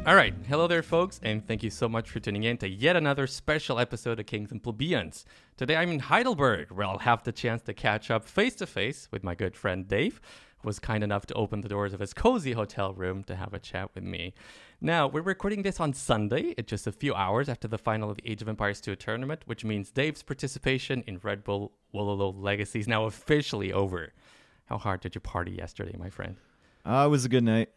All right. Hello there, folks, and thank you so much for tuning in to yet another special episode of Kings and Plebeians. Today I'm in Heidelberg, where I'll have the chance to catch up face-to-face with my good friend Dave, who was kind enough to open the doors of his cozy hotel room to have a chat with me. Now, we're recording this on Sunday, at just a few hours after the final of the Age of Empires 2 tournament, which means Dave's participation in Red Bull Wololo Legacy is now officially over. How hard did you party yesterday, my friend? It was a good night.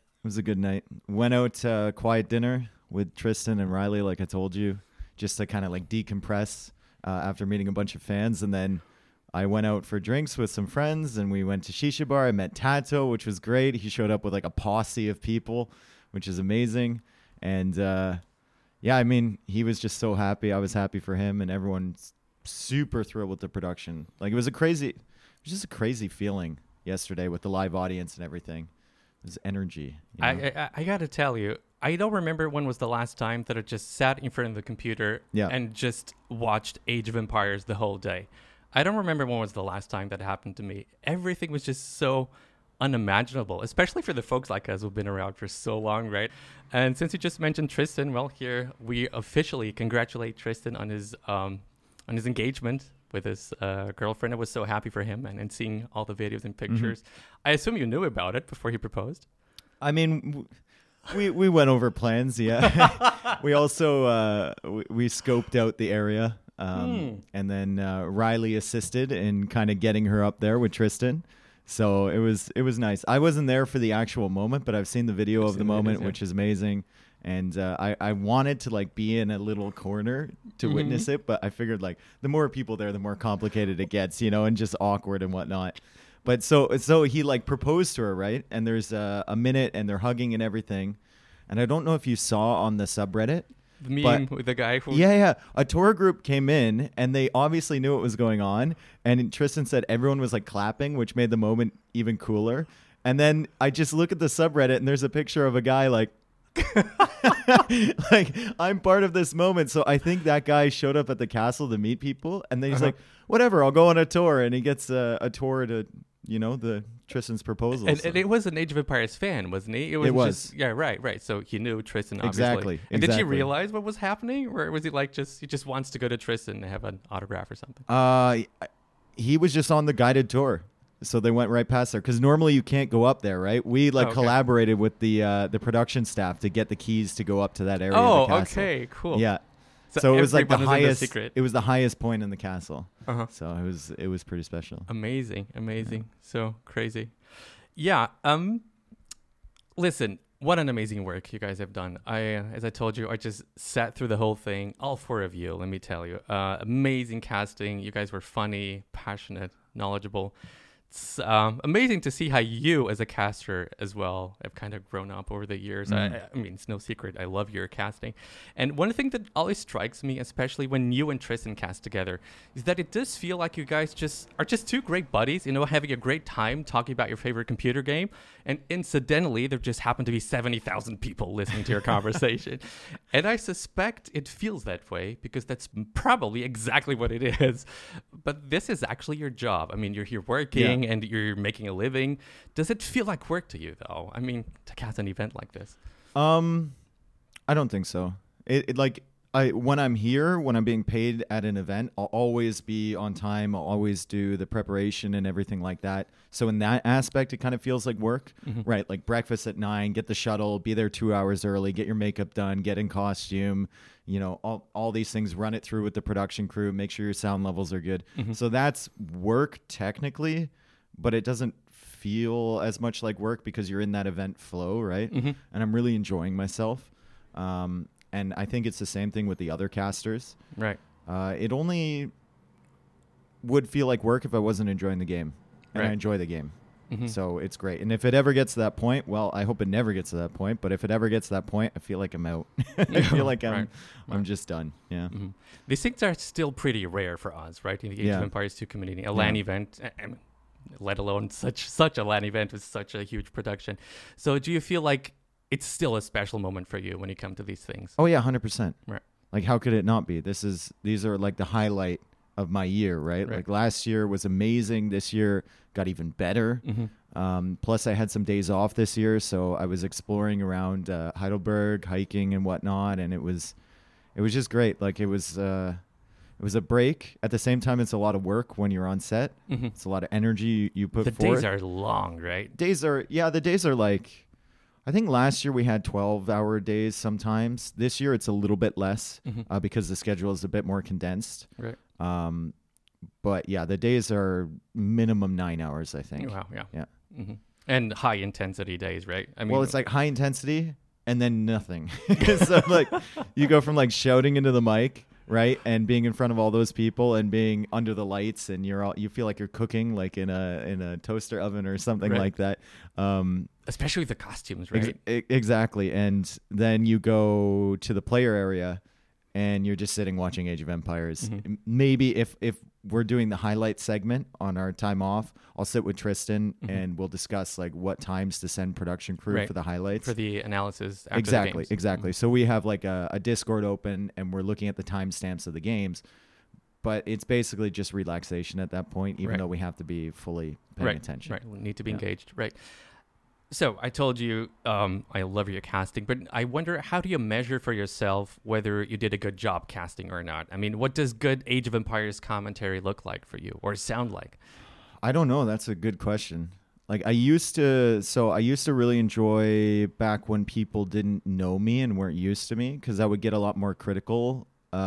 Went out quiet dinner with Tristan and Riley, like I told you, just to kind of like decompress after meeting a bunch of fans. And then I went out for drinks with some friends, and we went to Shisha Bar. I met Tato, which was great. He showed up with like a posse of people, which is amazing. And yeah, I mean, he was just so happy. I was happy for him, and everyone's super thrilled with the production. Like it was just a crazy feeling yesterday with the live audience and everything. There's energy. You know? I got to tell you, I don't remember when was the last time that I just sat in front of the computer and just watched Age of Empires the whole day. I don't remember when was the last time that happened to me. Everything was just so unimaginable, especially for the folks like us who've been around for so long, right? And since you just mentioned Tristan, well, here we officially congratulate Tristan on his engagement with his girlfriend. I was so happy for him, and seeing all the videos and pictures. Mm-hmm. I assume you knew about it before he proposed. I mean, we went over plans, yeah. We also we scoped out the area, and then Riley assisted in kind of getting her up there with Tristan. So it was nice. I wasn't there for the actual moment, but I've seen the video of the moment, which is amazing. And I wanted to like be in a little corner to witness it, but I figured like the more people there, the more complicated it gets, you know, and just awkward and whatnot. But so he like proposed to her, right? And there's a minute, and they're hugging and everything. And I don't know if you saw on the subreddit, the meme with the guy who a tour group came in, and they obviously knew what was going on. And Tristan said everyone was like clapping, which made the moment even cooler. And then I just look at the subreddit, and there's a picture of a guy like. Like I'm part of this moment, so I think that guy showed up at the castle to meet people, and then he's like, whatever, I'll go on a tour, and he gets a tour to, you know, the Tristan's proposal. And it was an Age of Empires fan, wasn't he? It was. Just, yeah, right. So he knew Tristan, obviously. Exactly. And did you realize what was happening, or was he like he just wants to go to Tristan and have an autograph or something? He was just on the guided tour. So they went right past there, because normally you can't go up there, right? We collaborated with the production staff to get the keys to go up to that area. Oh, of the castle. Okay, cool. Yeah. So it was like the highest. Secret. It was the highest point in the castle. So it was pretty special. Amazing. Yeah. So crazy. Yeah. Listen, what an amazing work you guys have done. As I told you, I just sat through the whole thing. All four of you, let me tell you, amazing casting. You guys were funny, passionate, knowledgeable. It's amazing to see how you as a caster as well have kind of grown up over the years. I mean, it's no secret. I love your casting. And one thing that always strikes me, especially when you and Tristan cast together, is that it does feel like you guys are just two great buddies, you know, having a great time talking about your favorite computer game. And incidentally, there just happen to be 70,000 people listening to your conversation. And I suspect it feels that way because that's probably exactly what it is. But this is actually your job. I mean, you're here working. And you're making a living. Does it feel like work to you, though? I mean, to cast an event like this. I don't think so. When I'm here, when I'm being paid at an event, I'll always be on time. I'll always do the preparation and everything like that. So in that aspect, it kind of feels like work, right? Like breakfast at 9, get the shuttle, be there 2 hours early, get your makeup done, get in costume, you know, all these things, run it through with the production crew, make sure your sound levels are good. So that's work technically, but it doesn't feel as much like work because you're in that event flow, right? And I'm really enjoying myself. And I think it's the same thing with the other casters. Right. It only would feel like work if I wasn't enjoying the game. And I enjoy the game. So it's great. And if it ever gets to that point, well, I hope it never gets to that point. But if it ever gets to that point, I feel like I'm out. I feel like I'm just done. Yeah. These things are still pretty rare for us, right? In the Age of Empires 2 community. A LAN event, let alone such a LAN event with such a huge production. So do you feel like it's still a special moment for you when you come to these things? Oh, yeah, 100%. Right. Like, how could it not be? These are like the highlight of my year, right? Like last year was amazing. This year got even better. Plus, I had some days off this year, so I was exploring around Heidelberg, hiking and whatnot, and it was just great. Like it was a break. At the same time, it's a lot of work when you're on set. Mm-hmm. It's a lot of energy you put The forth. days are long, right? The days are like, I think last year we had 12-hour days sometimes. This year it's a little bit less Mm-hmm. because the schedule is a bit more condensed. Right. But yeah, the days are minimum 9 hours, I think. Wow. Yeah. Yeah. Mm-hmm. And high intensity days, right? I mean, Well, it's like high intensity and then nothing. So like you go from like shouting into the mic, right, and being in front of all those people and being under the lights, and you feel like you're cooking like in a toaster oven or something Right. like that. especially the costumes, right? Exactly. And then you go to the player area and you're just sitting watching Age of Empires. Mm-hmm. Maybe if we're doing the highlight segment on our time off, I'll sit with Tristan and we'll discuss like what times to send production crew Right. for the highlights. For the analysis. After Exactly, the games. exactly. So we have like a Discord open and we're looking at the timestamps of the games. But it's basically just relaxation at that point, even Right. though we have to be fully paying Right. attention. Right. We need to be Yeah. engaged. Right. So I told you I love your casting, but I wonder, how do you measure for yourself whether you did a good job casting or not? I mean, what does good Age of Empires commentary look like for you or sound like? I don't know. That's a good question. Like I used to really enjoy back when people didn't know me and weren't used to me, because I would get a lot more critical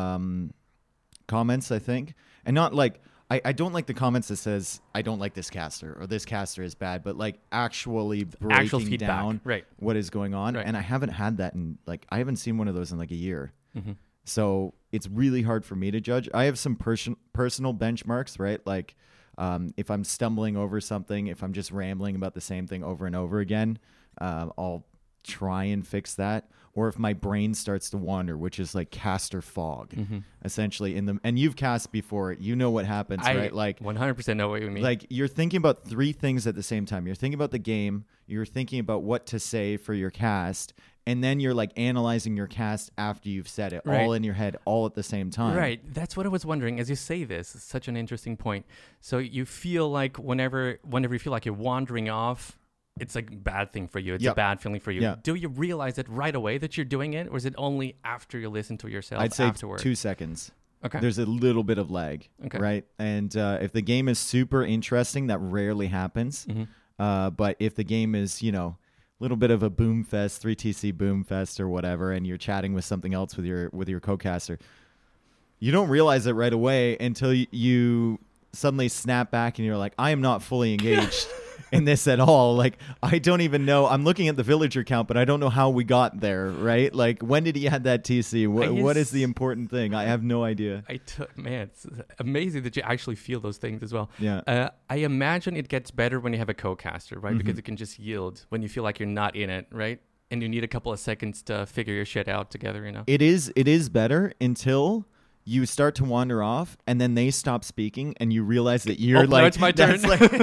comments, I think. And not like, I don't like the comments that says, I don't like this caster or this caster is bad, but like actually breaking Actual feedback. down Right. what is going on. Right. And I haven't had that in like, I haven't seen one of those in like a year. Mm-hmm. So it's really hard for me to judge. I have some personal benchmarks, right? Like if I'm stumbling over something, if I'm just rambling about the same thing over and over again, I'll try and fix that. Or if my brain starts to wander, which is like caster fog, essentially. And you've cast before, you know what happens, right? Like 100% know what you mean. like you're thinking about three things at the same time. You're thinking about the game, you're thinking about what to say for your cast, and then you're like analyzing your cast after you've said it, Right. all in your head, all at the same time. Right. That's what I was wondering as you say this. It's such an interesting point. So you feel like whenever you feel like you're wandering off, it's like a bad thing for you. It's a Yep. bad feeling for you. Yeah. Do you realize it right away that you're doing it, or is it only after you listen to yourself I'd say afterward? 2 seconds. Okay. There's a little bit of lag, Okay. right? And if the game is super interesting, that rarely happens. But if the game is, a little bit of a boom fest, 3TC boom fest or whatever, and you're chatting with something else with your co-caster, you don't realize it right away until you suddenly snap back and you're like, I am not fully engaged in this at all. Like, I don't even know. I'm looking at the villager count, but I don't know how we got there, right? Like, when did he add that TC? What is the important thing? I have no idea. Man, it's amazing that you actually feel those things as well. Yeah. I imagine it gets better when you have a co-caster, right? Because it can just yield when you feel like you're not in it, right? And you need a couple of seconds to figure your shit out together, It is better until you start to wander off, and then they stop speaking, and you realize that you're now it's my turn.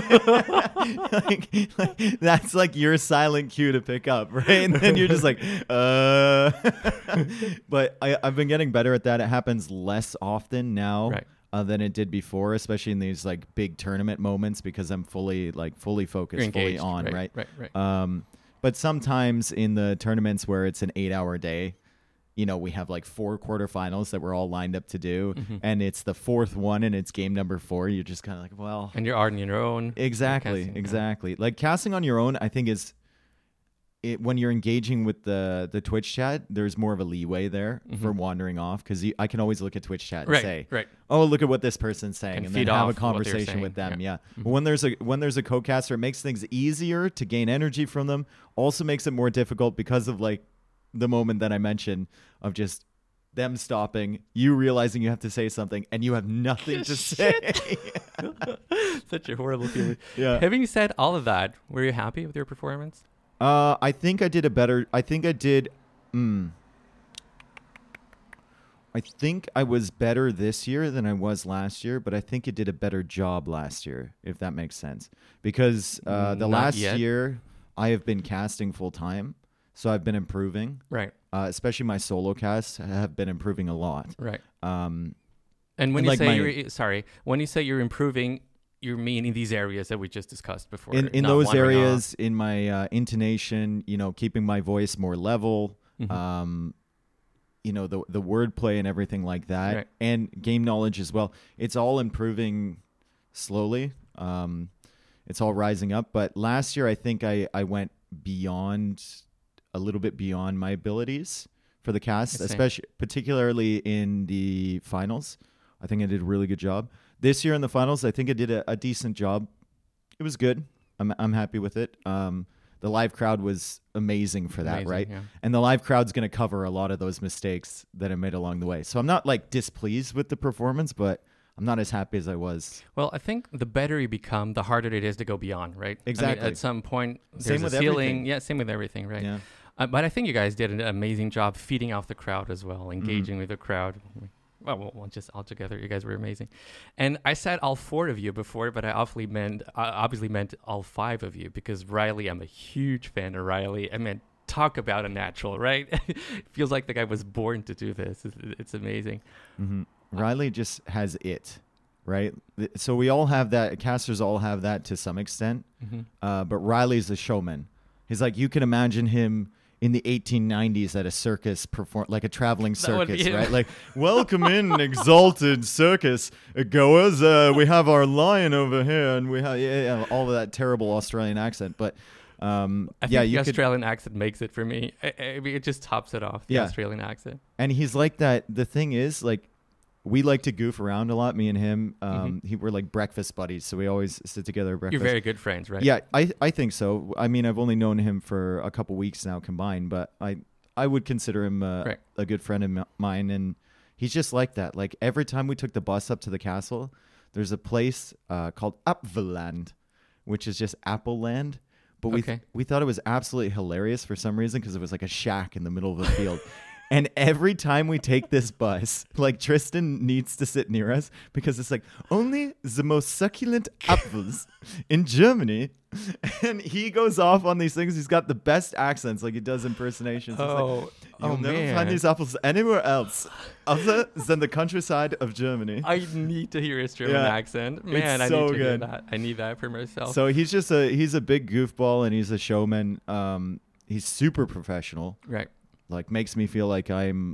That's like your silent cue to pick up, right? And then you're just like, But I've been getting better at that. It happens less often now. Right. Than it did before, especially in these like big tournament moments, because I'm fully focused, You're engaged, fully on, right? Right. But sometimes in the tournaments where it's an 8-hour day, we have like 4 quarterfinals that we're all lined up to do, and it's the 4th one and it's game number 4. You're just kind of like, well, And you're on your own. exactly. Like casting on your own, I think when you're engaging with the Twitch chat, there's more of a leeway there for wandering off, because I can always look at Twitch chat and say, Right. oh, look at what this person's saying, And and feed then have a off what they're conversation saying, with them. yeah. Yeah. But when there's a co-caster, it makes things easier to gain energy from them. Also makes it more difficult because of like the moment that I mentioned of just them stopping, you realizing you have to say something, and you have nothing to say. Such a horrible feeling. Yeah. Having said all of that, were you happy with your performance? I think I did I think I was better this year than I was last year, but I think it did a better job last year, if that makes sense. Because the Not last yet. year, I have been casting full time, so I've been improving. Right. Especially my solo casts have been improving a lot. Right. Um, And when And you like say when you say you're improving, you mean in these areas that we just discussed before? In Not those wandering areas, in my intonation, keeping my voice more level, off. the wordplay and everything like that, Right. and game knowledge as well. It's all improving slowly. It's all rising up. But last year, I think I went a little bit beyond my abilities for the cast, I see. especially particularly in the finals. I think I did a really good job. This year in the finals, I think I did a decent job. It was good. I'm happy with it. The live crowd was amazing for that, Amazing, right? yeah. And the live crowd's going to cover a lot of those mistakes that I made along the way. So I'm not like displeased with the performance, but I'm not as happy as I was. Well, I think the better you become, the harder it is to go beyond, right? Exactly. I mean, at some point, there's Same a with ceiling. everything. Yeah, same with everything, right? Yeah. But I think you guys did an amazing job feeding off the crowd as well, engaging with the crowd. Well, just all together, you guys were amazing. And I said all 4 of you before, but I obviously meant all 5 of you, because Riley, I'm a huge fan of Riley. I mean, talk about a natural, right? It feels like the guy was born to do this. It's amazing. Riley just has it, right? So we all have that. Casters all have that to some extent. But Riley's a showman. He's like, you can imagine him in the 1890s at a circus like a traveling circus, right? Like, welcome in, exalted circus goers. We have our lion over here, and we have all of that terrible Australian accent. But I think the Australian accent makes it for me. I mean, it just tops it off, the Australian accent. And he's like that. The thing is, like, we like to goof around a lot, me and him. We're like breakfast buddies, so we always sit together at breakfast. You're very good friends, right? Yeah, I think so. I mean, I've only known him for a couple weeks now combined, but I would consider him a good friend of mine, and he's just like that. Like, every time we took the bus up to the castle, there's a place called Apfelland, which is just Apple Land. But we thought it was absolutely hilarious for some reason, because it was like a shack in the middle of a field. And every time we take this bus, like, Tristan needs to sit near us, because it's like, only the most succulent apples in Germany. And he goes off on these things. He's got the best accents, like he does impersonations. You'll never find these apples anywhere else other than the countryside of Germany. I need to hear his German accent. Man, it's I so need to hear good. that. I need that for myself. So he's just he's a big goofball, and he's a showman. He's super professional. Right. Like, makes me feel like I'm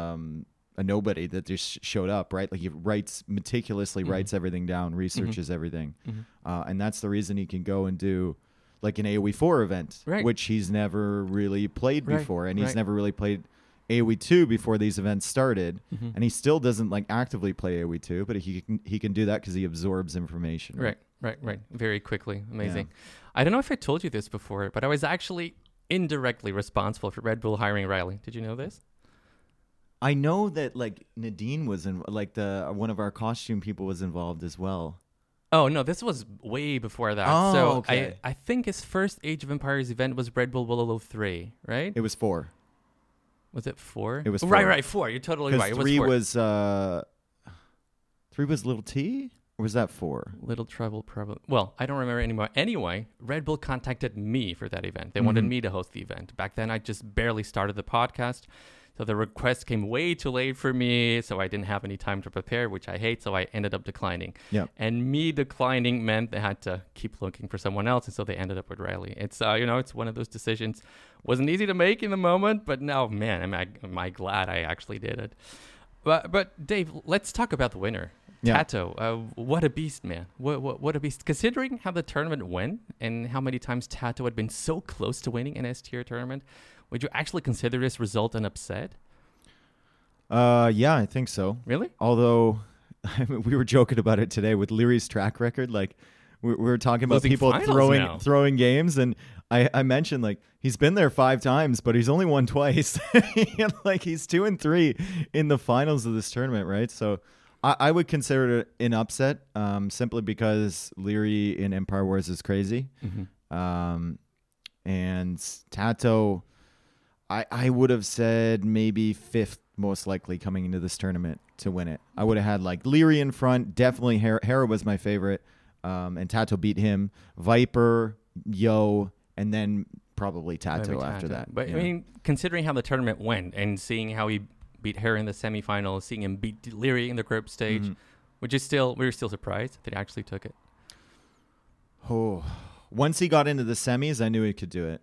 a nobody that just showed up, right? Like, he meticulously writes everything down, researches everything. And that's the reason he can go and do like an AoE 4 event, which he's never really played before. And he's never really played AoE 2 before these events started. And he still doesn't like actively play AoE 2, but he can do that because he absorbs information. Right. Very quickly. Amazing. Yeah. I don't know if I told you this before, but I was actually indirectly responsible for Red Bull hiring Riley. Did you know this? I know that, like, Nadine was one of our costume people was involved as well. Oh no, this was way before that. Oh, so okay. I think his first Age of Empires event was Red Bull Wololo 3, right? It was 4. Was it 4? It was 4. Right, 4. You're totally right. It was 3 4. was 3 was Little T, or was that 4? Little Trouble, probably. Well, I don't remember anymore. Anyway, Red Bull contacted me for that event. They wanted me to host the event. Back then, I just barely started the podcast. So the request came way too late for me, so I didn't have any time to prepare, which I hate, so I ended up declining. Yeah. And me declining meant they had to keep looking for someone else, and so they ended up with Riley. It's it's one of those decisions. Wasn't easy to make in the moment, but now, man, am I glad I actually did it. But Dave, let's talk about the winner. Yeah. Tato, what a beast, man. What a beast. Considering how the tournament went and how many times Tato had been so close to winning an S-tier tournament, would you actually consider this result an upset? Yeah, I think so. Really? Although, we were joking about it today with Leary's track record. Like, we were talking about Losing people finals throwing games, and I mentioned, like, he's been there 5 times, but he's only won twice. Like, he's 2 and 3 in the finals of this tournament, right? So I would consider it an upset, simply because Leary in Empire Wars is crazy. And Tato, I would have said maybe 5th most likely coming into this tournament to win it. I would have had, like, Leary in front. Definitely Hera was my favorite. And Tato beat him. Viper, Yo, and then probably Tato after that. But, I mean, considering how the tournament went and seeing how he beat Hera in the semifinals, seeing him beat Leary in the group stage, we were still surprised that he actually took it. Oh, once he got into the semis, I knew he could do it.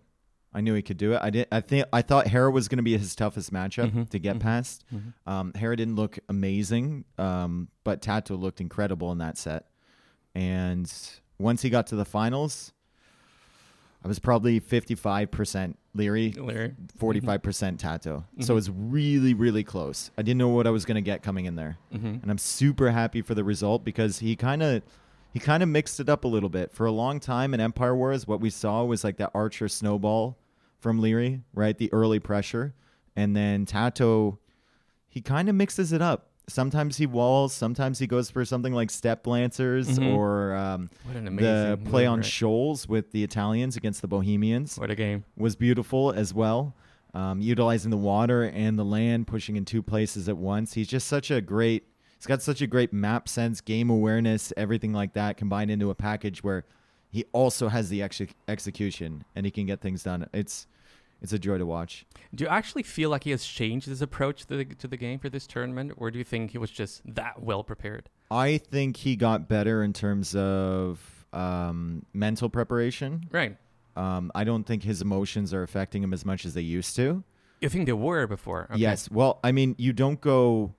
I thought Hera was going to be his toughest matchup to get past. Hera didn't look amazing, but Tato looked incredible in that set. And once he got to the finals, I was probably 55% Leary. 45% Tato. So it was really, really close. I didn't know what I was going to get coming in there. And I'm super happy for the result because he kind of mixed it up a little bit. For a long time in Empire Wars, what we saw was like that Archer snowball from Leary, right? The early pressure. And then Tato, he kind of mixes it up. Sometimes he walls, sometimes he goes for something like step lancers or the play on shoals with the Italians against the Bohemians. What a game. Was beautiful as well. Utilizing the water and the land, pushing in two places at once. He's got such a great map sense, game awareness, everything like that combined into a package where he also has the execution and he can get things done. It's a joy to watch. Do you actually feel like he has changed his approach to the game for this tournament, or do you think he was just that well prepared? I think he got better in terms of mental preparation. Right. I don't think his emotions are affecting him as much as they used to. You think they were before? Okay. Yes. Well, I mean, you don't go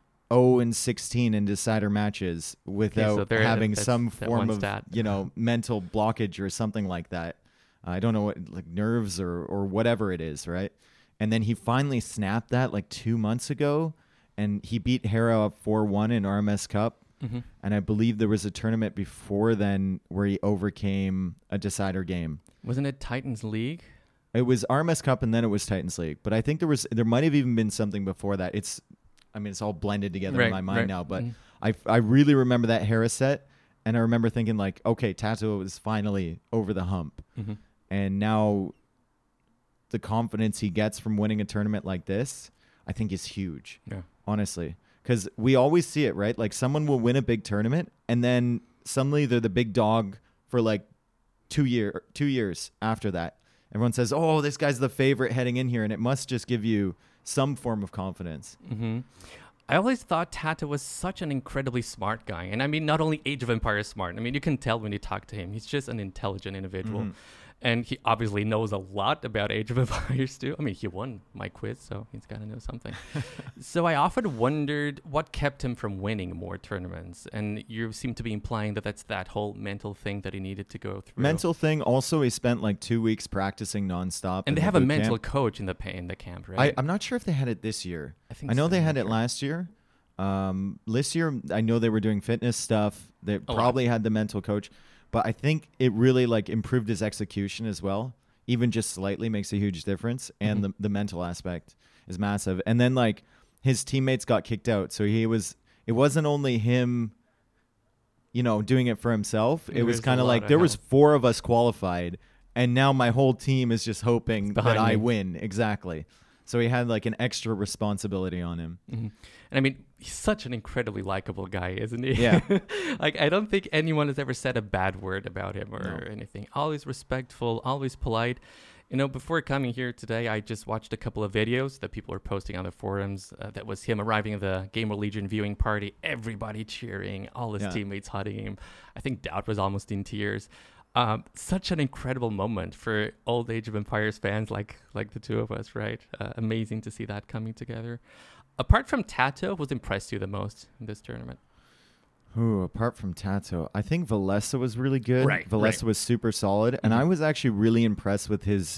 0-16 in decider matches without having some form of mental blockage or something like that. I don't know what, like nerves or whatever it is, right? And then he finally snapped that like 2 months ago, and he beat Hera up 4-1 in RMS Cup. And I believe there was a tournament before then where he overcame a decider game. Wasn't it Titans League? It was RMS Cup and then it was Titans League. But I think there might have even been something before that. It's all blended together in my mind now. But I really remember that Hera set, and I remember thinking like, okay, Tato is finally over the hump. And now the confidence he gets from winning a tournament like this, I think is huge, honestly. Because we always see it, right? Like someone will win a big tournament and then suddenly they're the big dog for like 2 years after that. Everyone says, oh, this guy's the favorite heading in here. And it must just give you some form of confidence. I always thought Tato was such an incredibly smart guy. And I mean, not only Age of Empires smart. I mean, you can tell when you talk to him. He's just an intelligent individual. And he obviously knows a lot about Age of Empires too. I mean, he won my quiz, so he's got to know something. So I often wondered what kept him from winning more tournaments. And you seem to be implying that that's that whole mental thing that he needed to go through. Mental thing. Also, he spent like 2 weeks practicing nonstop. And they have a mental coach in the camp, right? I'm not sure if they had it this year. I know they had it last year. This year, I know they were doing fitness stuff. They probably had the mental coach. But I think it really like improved his execution as well. Even just slightly makes a huge difference. And the mental aspect is massive. And then like his teammates got kicked out. So it wasn't only him, doing it for himself. It was kind of like there was 4 of us qualified. And now my whole team is just hoping that I win. Exactly. So he had like an extra responsibility on him. And I mean, he's such an incredibly likable guy, isn't he? Yeah. Like, I don't think anyone has ever said a bad word about him or anything. Always respectful, always polite. Before coming here today, I just watched a couple of videos that people were posting on the forums. That was him arriving at the Gamer Legion viewing party, everybody cheering, all his teammates hugging him. I think Dowd was almost in tears. Such an incredible moment for old Age of Empires fans like the two of us, right? Amazing to see that coming together. Apart from Tato, was impressed you the most in this tournament? Ooh, apart from Tato, I think Valesa was really good. Valesa was super solid, and I was actually really impressed with his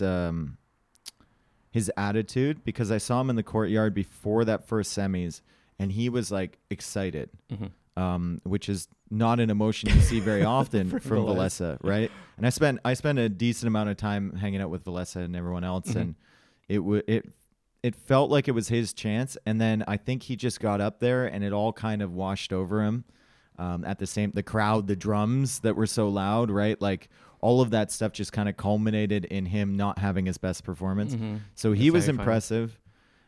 attitude because I saw him in the courtyard before that first semis, and he was like excited. Which is not an emotion you see very often from Valesa, right? And I spent a decent amount of time hanging out with Valesa and everyone else, and it felt like it was his chance. And then I think he just got up there, and it all kind of washed over him. The crowd, the drums that were so loud, right? Like all of that stuff just kind of culminated in him not having his best performance. So he was impressive.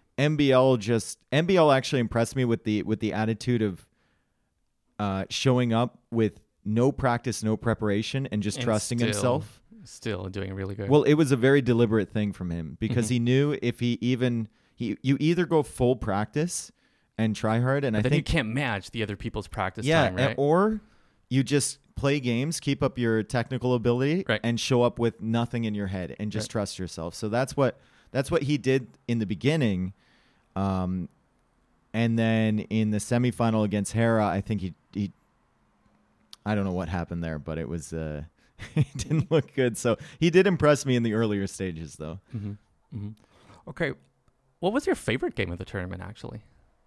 MBL actually impressed me with the attitude of showing up with no practice, no preparation, and just trusting himself. Still doing really good. Well, it was a very deliberate thing from him because he knew if you either go full practice and try hard, and but I then think you can't match the other people's practice time, right? Or you just play games, keep up your technical ability, Right. and show up with nothing in your head and just trust yourself. So that's what he did in the beginning. And then in the semifinal against Hera, I think he I don't know what happened there, but it was it didn't look good. So he did impress me in the earlier stages, though. Mm-hmm. Mm-hmm. Okay, what was your favorite game of the tournament, actually?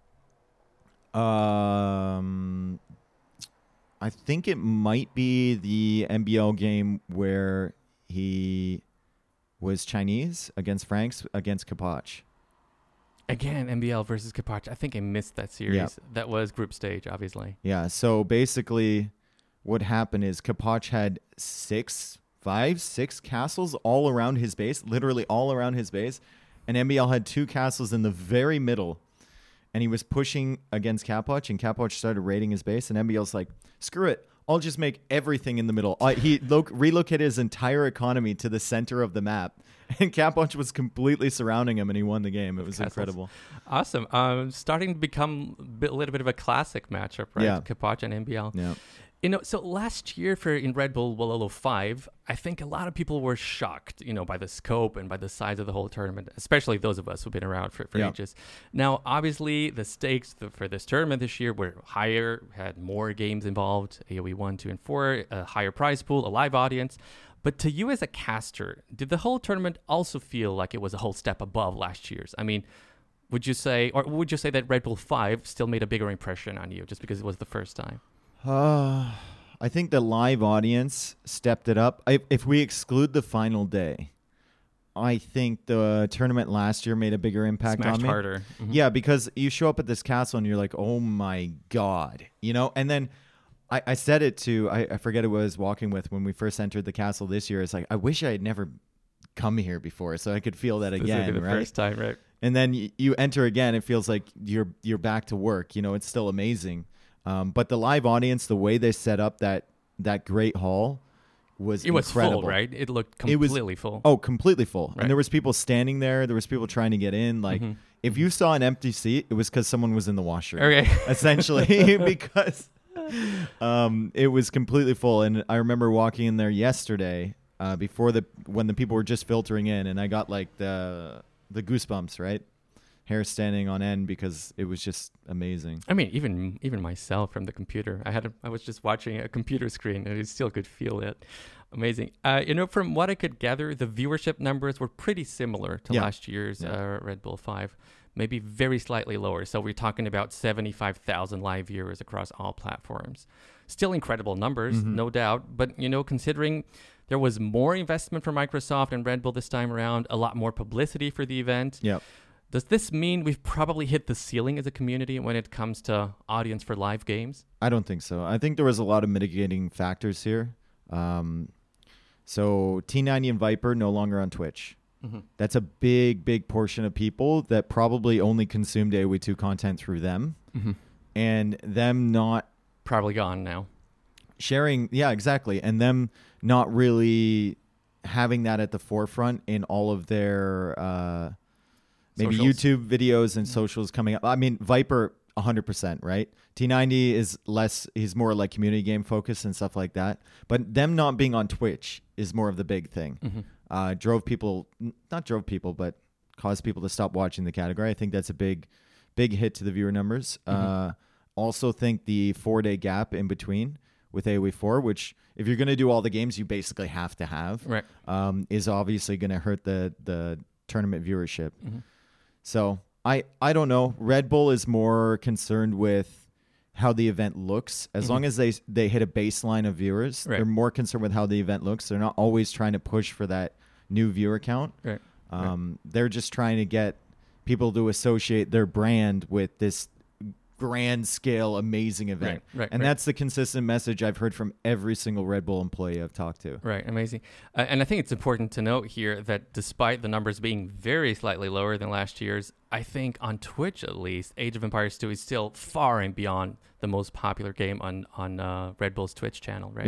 I think it might be the NBL game where he was Chinese against Franks against Kapach. Again, NBL versus Kapach. I think I missed that series. Yeah. That was group stage, obviously. Yeah, so basically what happened is Kapach had 6 castles all around his base, literally all around his base, and NBL had 2 castles in the very middle, and he was pushing against Kapach, and Kapach started raiding his base, and NBL's like, screw it, I'll just make everything in the middle. He relocated his entire economy to the center of the map, and Kapach was completely surrounding him, and he won the game. It was Castles. incredible. Awesome. Starting to become a little bit of a classic matchup, right? Yeah. Kapach and NBL. Yeah. So last year in Red Bull Wololo 5, I think a lot of people were shocked, by the scope and by the size of the whole tournament, especially those of us who've been around for Yeah. ages. Now, obviously, the stakes for this tournament this year were higher, had more games involved, AoE 1, 2, and 4, a higher prize pool, a live audience. But to you as a caster, did the whole tournament also feel like it was a whole step above last year's? I mean, would you say that Red Bull 5 still made a bigger impression on you just because it was the first time? I think the live audience stepped it up. If we exclude the final day, I think the tournament last year made a bigger impact Smashed on me. harder. Mhm. Yeah, because you show up at this castle and you're like, oh my God, And then I said it to, I forget who I was walking with when we first entered the castle this year. It's like, I wish I had never come here before so I could feel that again, the right? first time, right? And then you enter again, it feels like you're back to work. It's still amazing. But the live audience, the way they set up that great hall was incredible. Full, right? It looked completely full. Oh, completely full. Right. And there was people standing there. There was people trying to get in. Like, if you saw an empty seat, it was because someone was in the washroom. Okay. Essentially, because it was completely full. And I remember walking in there yesterday when the people were just filtering in, and I got like the goosebumps, right? Hair standing on end because it was just amazing. I mean, even myself from the computer, I was just watching a computer screen and I still could feel it. Amazing. From what I could gather, the viewership numbers were pretty similar to last year's Red Bull 5, maybe very slightly lower. So we're talking about 75,000 live viewers across all platforms. Still incredible numbers, no doubt. But, considering there was more investment from Microsoft and Red Bull this time around, a lot more publicity for the event. Yeah. Does this mean we've probably hit the ceiling as a community when it comes to audience for live games? I don't think so. I think there was a lot of mitigating factors here. So T90 and Viper no longer on Twitch. Mm-hmm. That's a big portion of people that probably only consumed AoE2 content through them. Mm-hmm. And them not Probably gone now. sharing, yeah, exactly. And them not really having that at the forefront in all of their maybe Socials. YouTube videos and socials coming up. I mean, Viper, 100%, right? T90 is less, he's more like community game focused and stuff like that. But them not being on Twitch is more of the big thing. But caused people to stop watching the category. I think that's a big hit to the viewer numbers. Also think the 4-day gap in between with AoE 4, which if you're going to do all the games you basically have to have, Right. is obviously going to hurt the tournament viewership. So I don't know. Red Bull is more concerned with how the event looks. As long as they hit a baseline of viewers, Right. they're more concerned with how the event looks. They're not always trying to push for that new viewer count. Right. They're just trying to get people to associate their brand with this grand scale amazing event. Right, and right. that's the consistent message I've heard from every single Red Bull employee I've talked to. Right, amazing. And I think it's important to note here that despite the numbers being very slightly lower than last year's, I think on Twitch at least, Age of Empires 2 is still far and beyond the most popular game on Red Bull's Twitch channel, right? Yeah.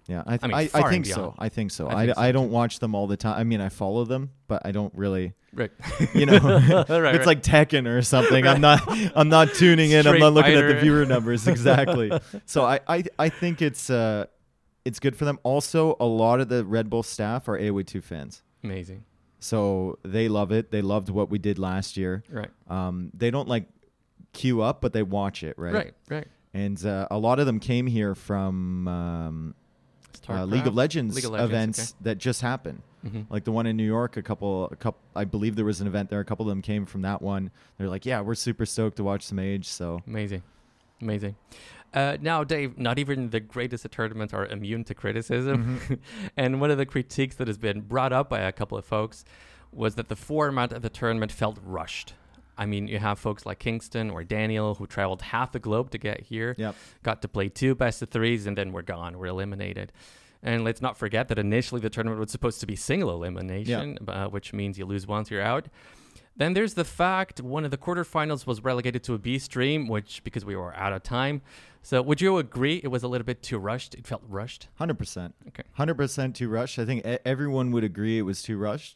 Yeah, I mean, I far and think beyond. so. I think so. I think so I too. don't watch them all the time. I mean, I follow them, but I don't really. Right. You know, Right, if it's right. like Tekken or something. I'm not tuning in. I'm Street not looking at the Fighter. viewer numbers exactly. So I think it's good for them. Also, a lot of the Red Bull staff are AOE2 fans, Amazing. so they love it. They loved what we did last year. Right. They don't like queue up, but they watch it, right? Right. Right. And a lot of them came here from League of Legends, League of Legends, events that just happened. Mm-hmm. Like the one in New York, a couple. I believe there was an event there. A couple of them came from that one. They're like, yeah, we're super stoked to watch some Age. So Amazing. Amazing. Now, Dave, not even the greatest of tournaments are immune to criticism. Mm-hmm. And one of the critiques that has been brought up by a couple of folks was that the format of the tournament felt rushed. I mean, you have folks like Kingston or Daniel who traveled half the globe to get here, Yep. got to play 2 best of 3s, and then we're gone. We're eliminated. And let's not forget that initially the tournament was supposed to be single elimination, which means you lose once, you're out. Then there's the fact one of the quarterfinals was relegated to a B stream, which because we were out of time. So would you agree it was a little bit too rushed? It felt rushed? 100%. Okay. 100% too rushed. I think everyone would agree it was too rushed.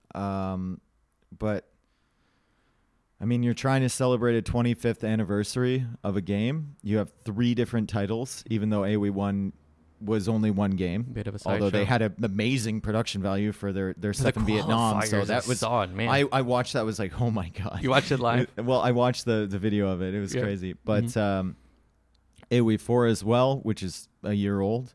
But I mean, you're trying to celebrate a 25th anniversary of a game. You have 3 different titles, even though AOE1 was only 1 game. Bit of a Although they sideshow. had an amazing production value for their stuff in Vietnam. So qualifiers, that I was saw it, man. I watched that, was like, oh my God. You watched it live? Well, I watched the video of it. It was Yeah. crazy. But AOE4 as well, which is a year old.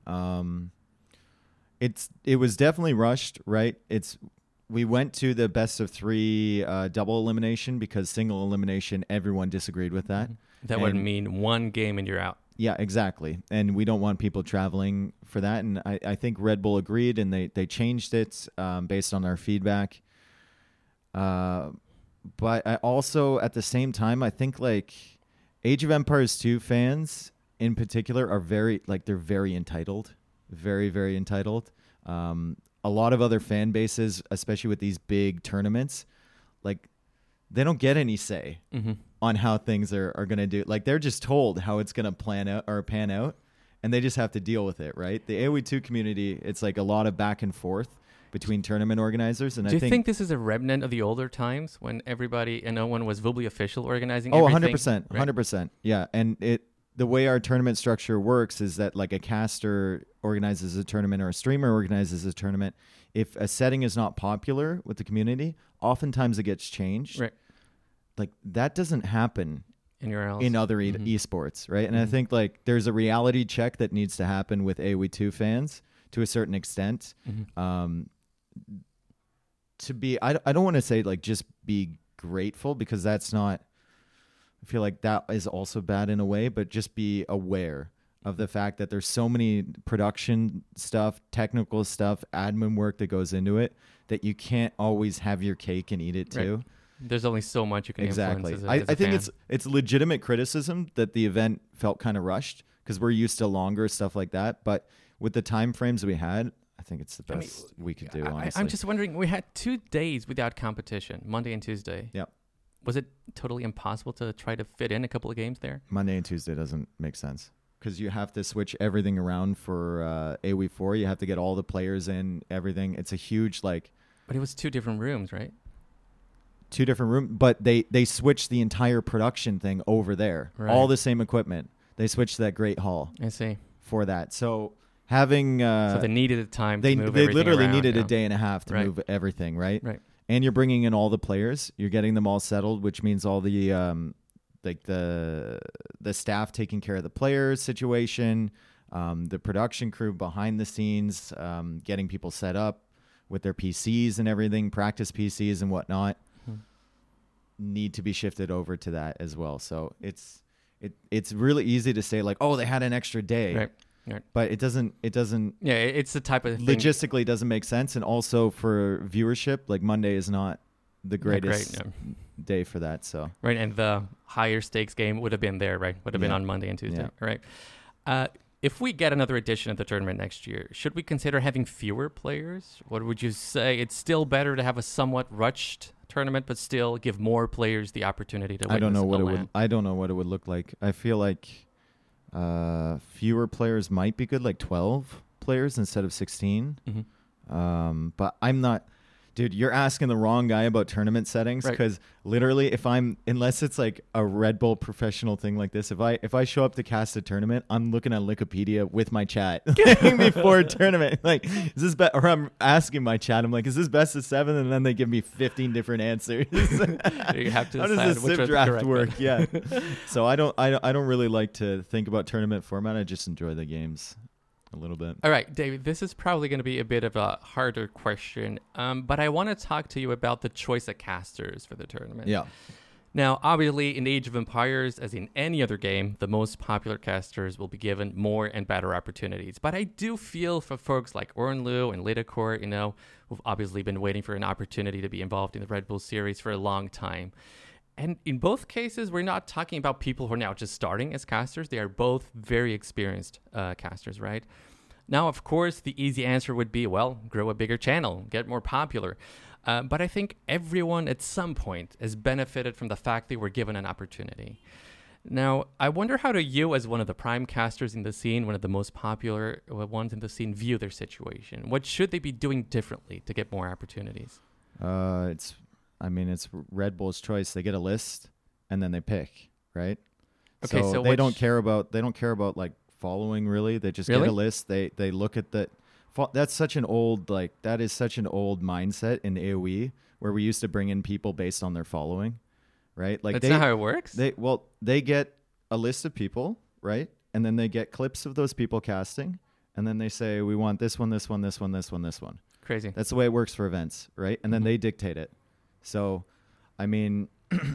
It was definitely rushed, right? We went to the best of 3 double elimination because single elimination, everyone disagreed with that. That would And- mean 1 game and you're out. Yeah, exactly. And we don't want people traveling for that. And I think Red Bull agreed, and they changed it based on our feedback. But I also, at the same time, I think like Age of Empires 2 fans in particular are they're very entitled. Very, very entitled. A lot of other fan bases, especially with these big tournaments, like they don't get any say on how things are going to do. Like they're just told how it's going to pan out, and they just have to deal with it, right? The AOE2 community, it's like a lot of back and forth between tournament organizers. And Do I you think this is a remnant of the older times when everybody and no one was verbally official organizing Oh, everything? 100%. Right? 100%. Yeah. And the way our tournament structure works is that like a caster organizes a tournament or a streamer organizes a tournament. If a setting is not popular with the community, oftentimes it gets changed. Right. Like that doesn't happen Anywhere else? in other esports, right? And I think like there's a reality check that needs to happen with AOE2 fans to a certain extent. To be, I don't want to say like just be grateful, because that's not, I feel like that is also bad in a way, but just be aware of the fact that there's so many production stuff, technical stuff, admin work that goes into it that you can't always have your cake and eat it too. Right. There's only so much you can Exactly. influence as a I think fan. it's legitimate criticism that the event felt kind of rushed because we're used to longer stuff like that. But with the time frames we had, I think it's the best we could do, honestly. I'm just wondering, we had 2 days without competition, Monday and Tuesday. Yep. Was it totally impossible to try to fit in a couple of games there? Monday and Tuesday doesn't make sense because you have to switch everything around for AOE4. You have to get all the players in, everything. It's a huge, like, But it was 2 different rooms, right? 2 different rooms, but they switched the entire production thing over there. Right. All the same equipment. They switched to that great hall I see. for that. So having So they needed a time they to move they everything literally around, needed yeah. a day and a half to Right. move everything, right? Right. And you're bringing in all the players. You're getting them all settled, which means all the like the staff taking care of the players situation, the production crew behind the scenes, getting people set up with their PCs and everything, practice PCs and whatnot, need to be shifted over to that as well. So it's really easy to say like, oh, they had an extra day, Right. Right. but it doesn't Yeah, it's the type of thing. logistically it doesn't make sense. And also for viewership, like Monday is not the greatest day for that. So Right, and the higher stakes game would have been there, right? Would have been Yeah. on Monday and Tuesday, Yeah. right? If we get another edition of the tournament next year, should we consider having fewer players? What would you say? It's still better to have a somewhat rushed tournament, but still give more players the opportunity to witness I don't know the what it land. would. I don't know what it would look like. I feel like Fewer players might be good, like 12 players instead of 16. Mm-hmm. But I'm not, dude, you're asking the wrong guy about tournament settings, because literally unless it's like a Red Bull professional thing like this, if I show up to cast a tournament, I'm looking at Wikipedia with my chat before a tournament. Like, is this or I'm asking my chat, I'm like, is this best of 7? And then they give me 15 different answers. You have to How decide does the which Civ one's draft correct. work? Yeah. So I don't really like to think about tournament format. I just enjoy the games a little bit. All right, David, this is probably going to be a bit of a harder question, but I want to talk to you about the choice of casters for the tournament. Yeah. Now, obviously, in Age of Empires, as in any other game, the most popular casters will be given more and better opportunities. But I do feel for folks like Ornlu and Lidakor, who've obviously been waiting for an opportunity to be involved in the Red Bull series for a long time. And in both cases, we're not talking about people who are now just starting as casters. They are both very experienced casters, right? Now, of course, the easy answer would be, well, grow a bigger channel, get more popular. But I think everyone at some point has benefited from the fact they were given an opportunity. Now, I wonder how do you, as one of the prime casters in the scene, one of the most popular ones in the scene, view their situation? What should they be doing differently to get more opportunities? It's Red Bull's choice. They get a list and then they pick, right? Okay, so they don't care about like following, really. They just get a list. They look at that is such an old mindset in AoE, where we used to bring in people based on their following, right? Like that's not how it works. They get a list of people, right? And then they get clips of those people casting, and then they say, we want this one, this one, this one, this one, this one. Crazy. That's the way it works for events, right? And then they dictate it. So, I mean,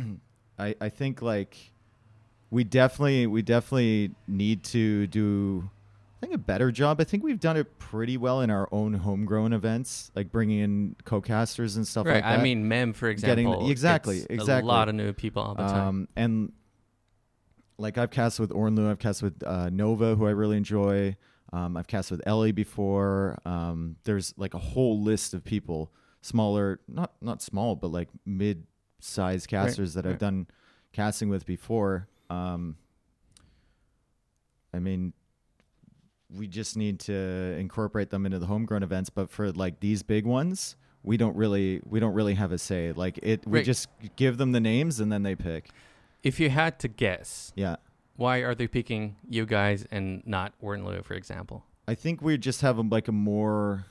I think like we definitely need to do, I think, a better job. I think we've done it pretty well in our own homegrown events, like bringing in co-casters and stuff like that. I mean, Mem, for example, exactly. A lot of new people all the time. And like I've cast with Ornlu, I've cast with Nova, who I really enjoy. I've cast with Ellie before. There's like a whole list of people, smaller, not small, but like mid-sized casters that I've done casting with before. I mean, we just need to incorporate them into the homegrown events, but for like these big ones, we don't really have a say. Like we just give them the names and then they pick. If you had to guess, yeah, why are they picking you guys and not Ornlu, for example? I think we just have like a more,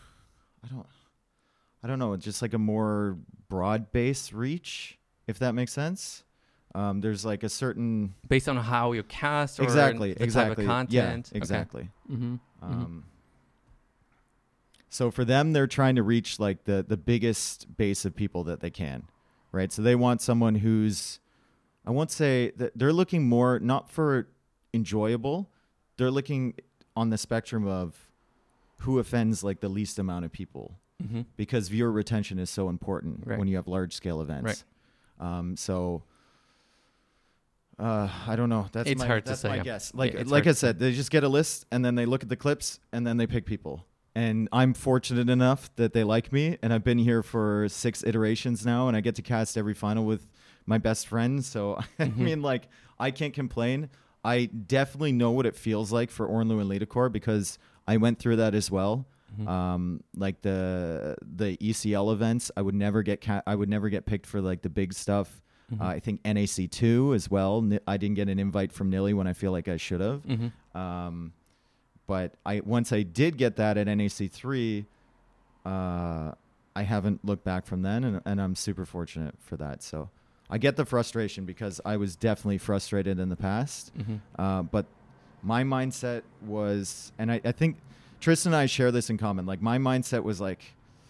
I don't know, just like a more broad-based reach, if that makes sense. There's like a certain, based on how you cast, or exactly, the type of content. Yeah, exactly. Okay. Mm-hmm. So for them, they're trying to reach like the biggest base of people that they can, right? So they want someone who's, I won't say that they're looking more not for enjoyable. They're looking on the spectrum of who offends like the least amount of people, because viewer retention is so important when you have large scale events. Right. So I don't know. That's hard to that's say. my guess. Like Yeah, I said, they just get a list and then they look at the clips and then they pick people. And I'm fortunate enough that they like me, and I've been here for 6 iterations now, and I get to cast every final with my best friend. So I mean, like, I can't complain. I definitely know what it feels like for Ornlu and Lidakor, because I went through that as well. Like the ECL events, I would never get picked for like the big stuff. I think NAC 2 as well. I didn't get an invite from Nilly when I feel like I should have. But once I did get that at NAC 3, I haven't looked back from then, and I'm super fortunate for that. So I get the frustration, because I was definitely frustrated in the past. But my mindset was, and I think Tristan and I share this in common. Like, my mindset was like,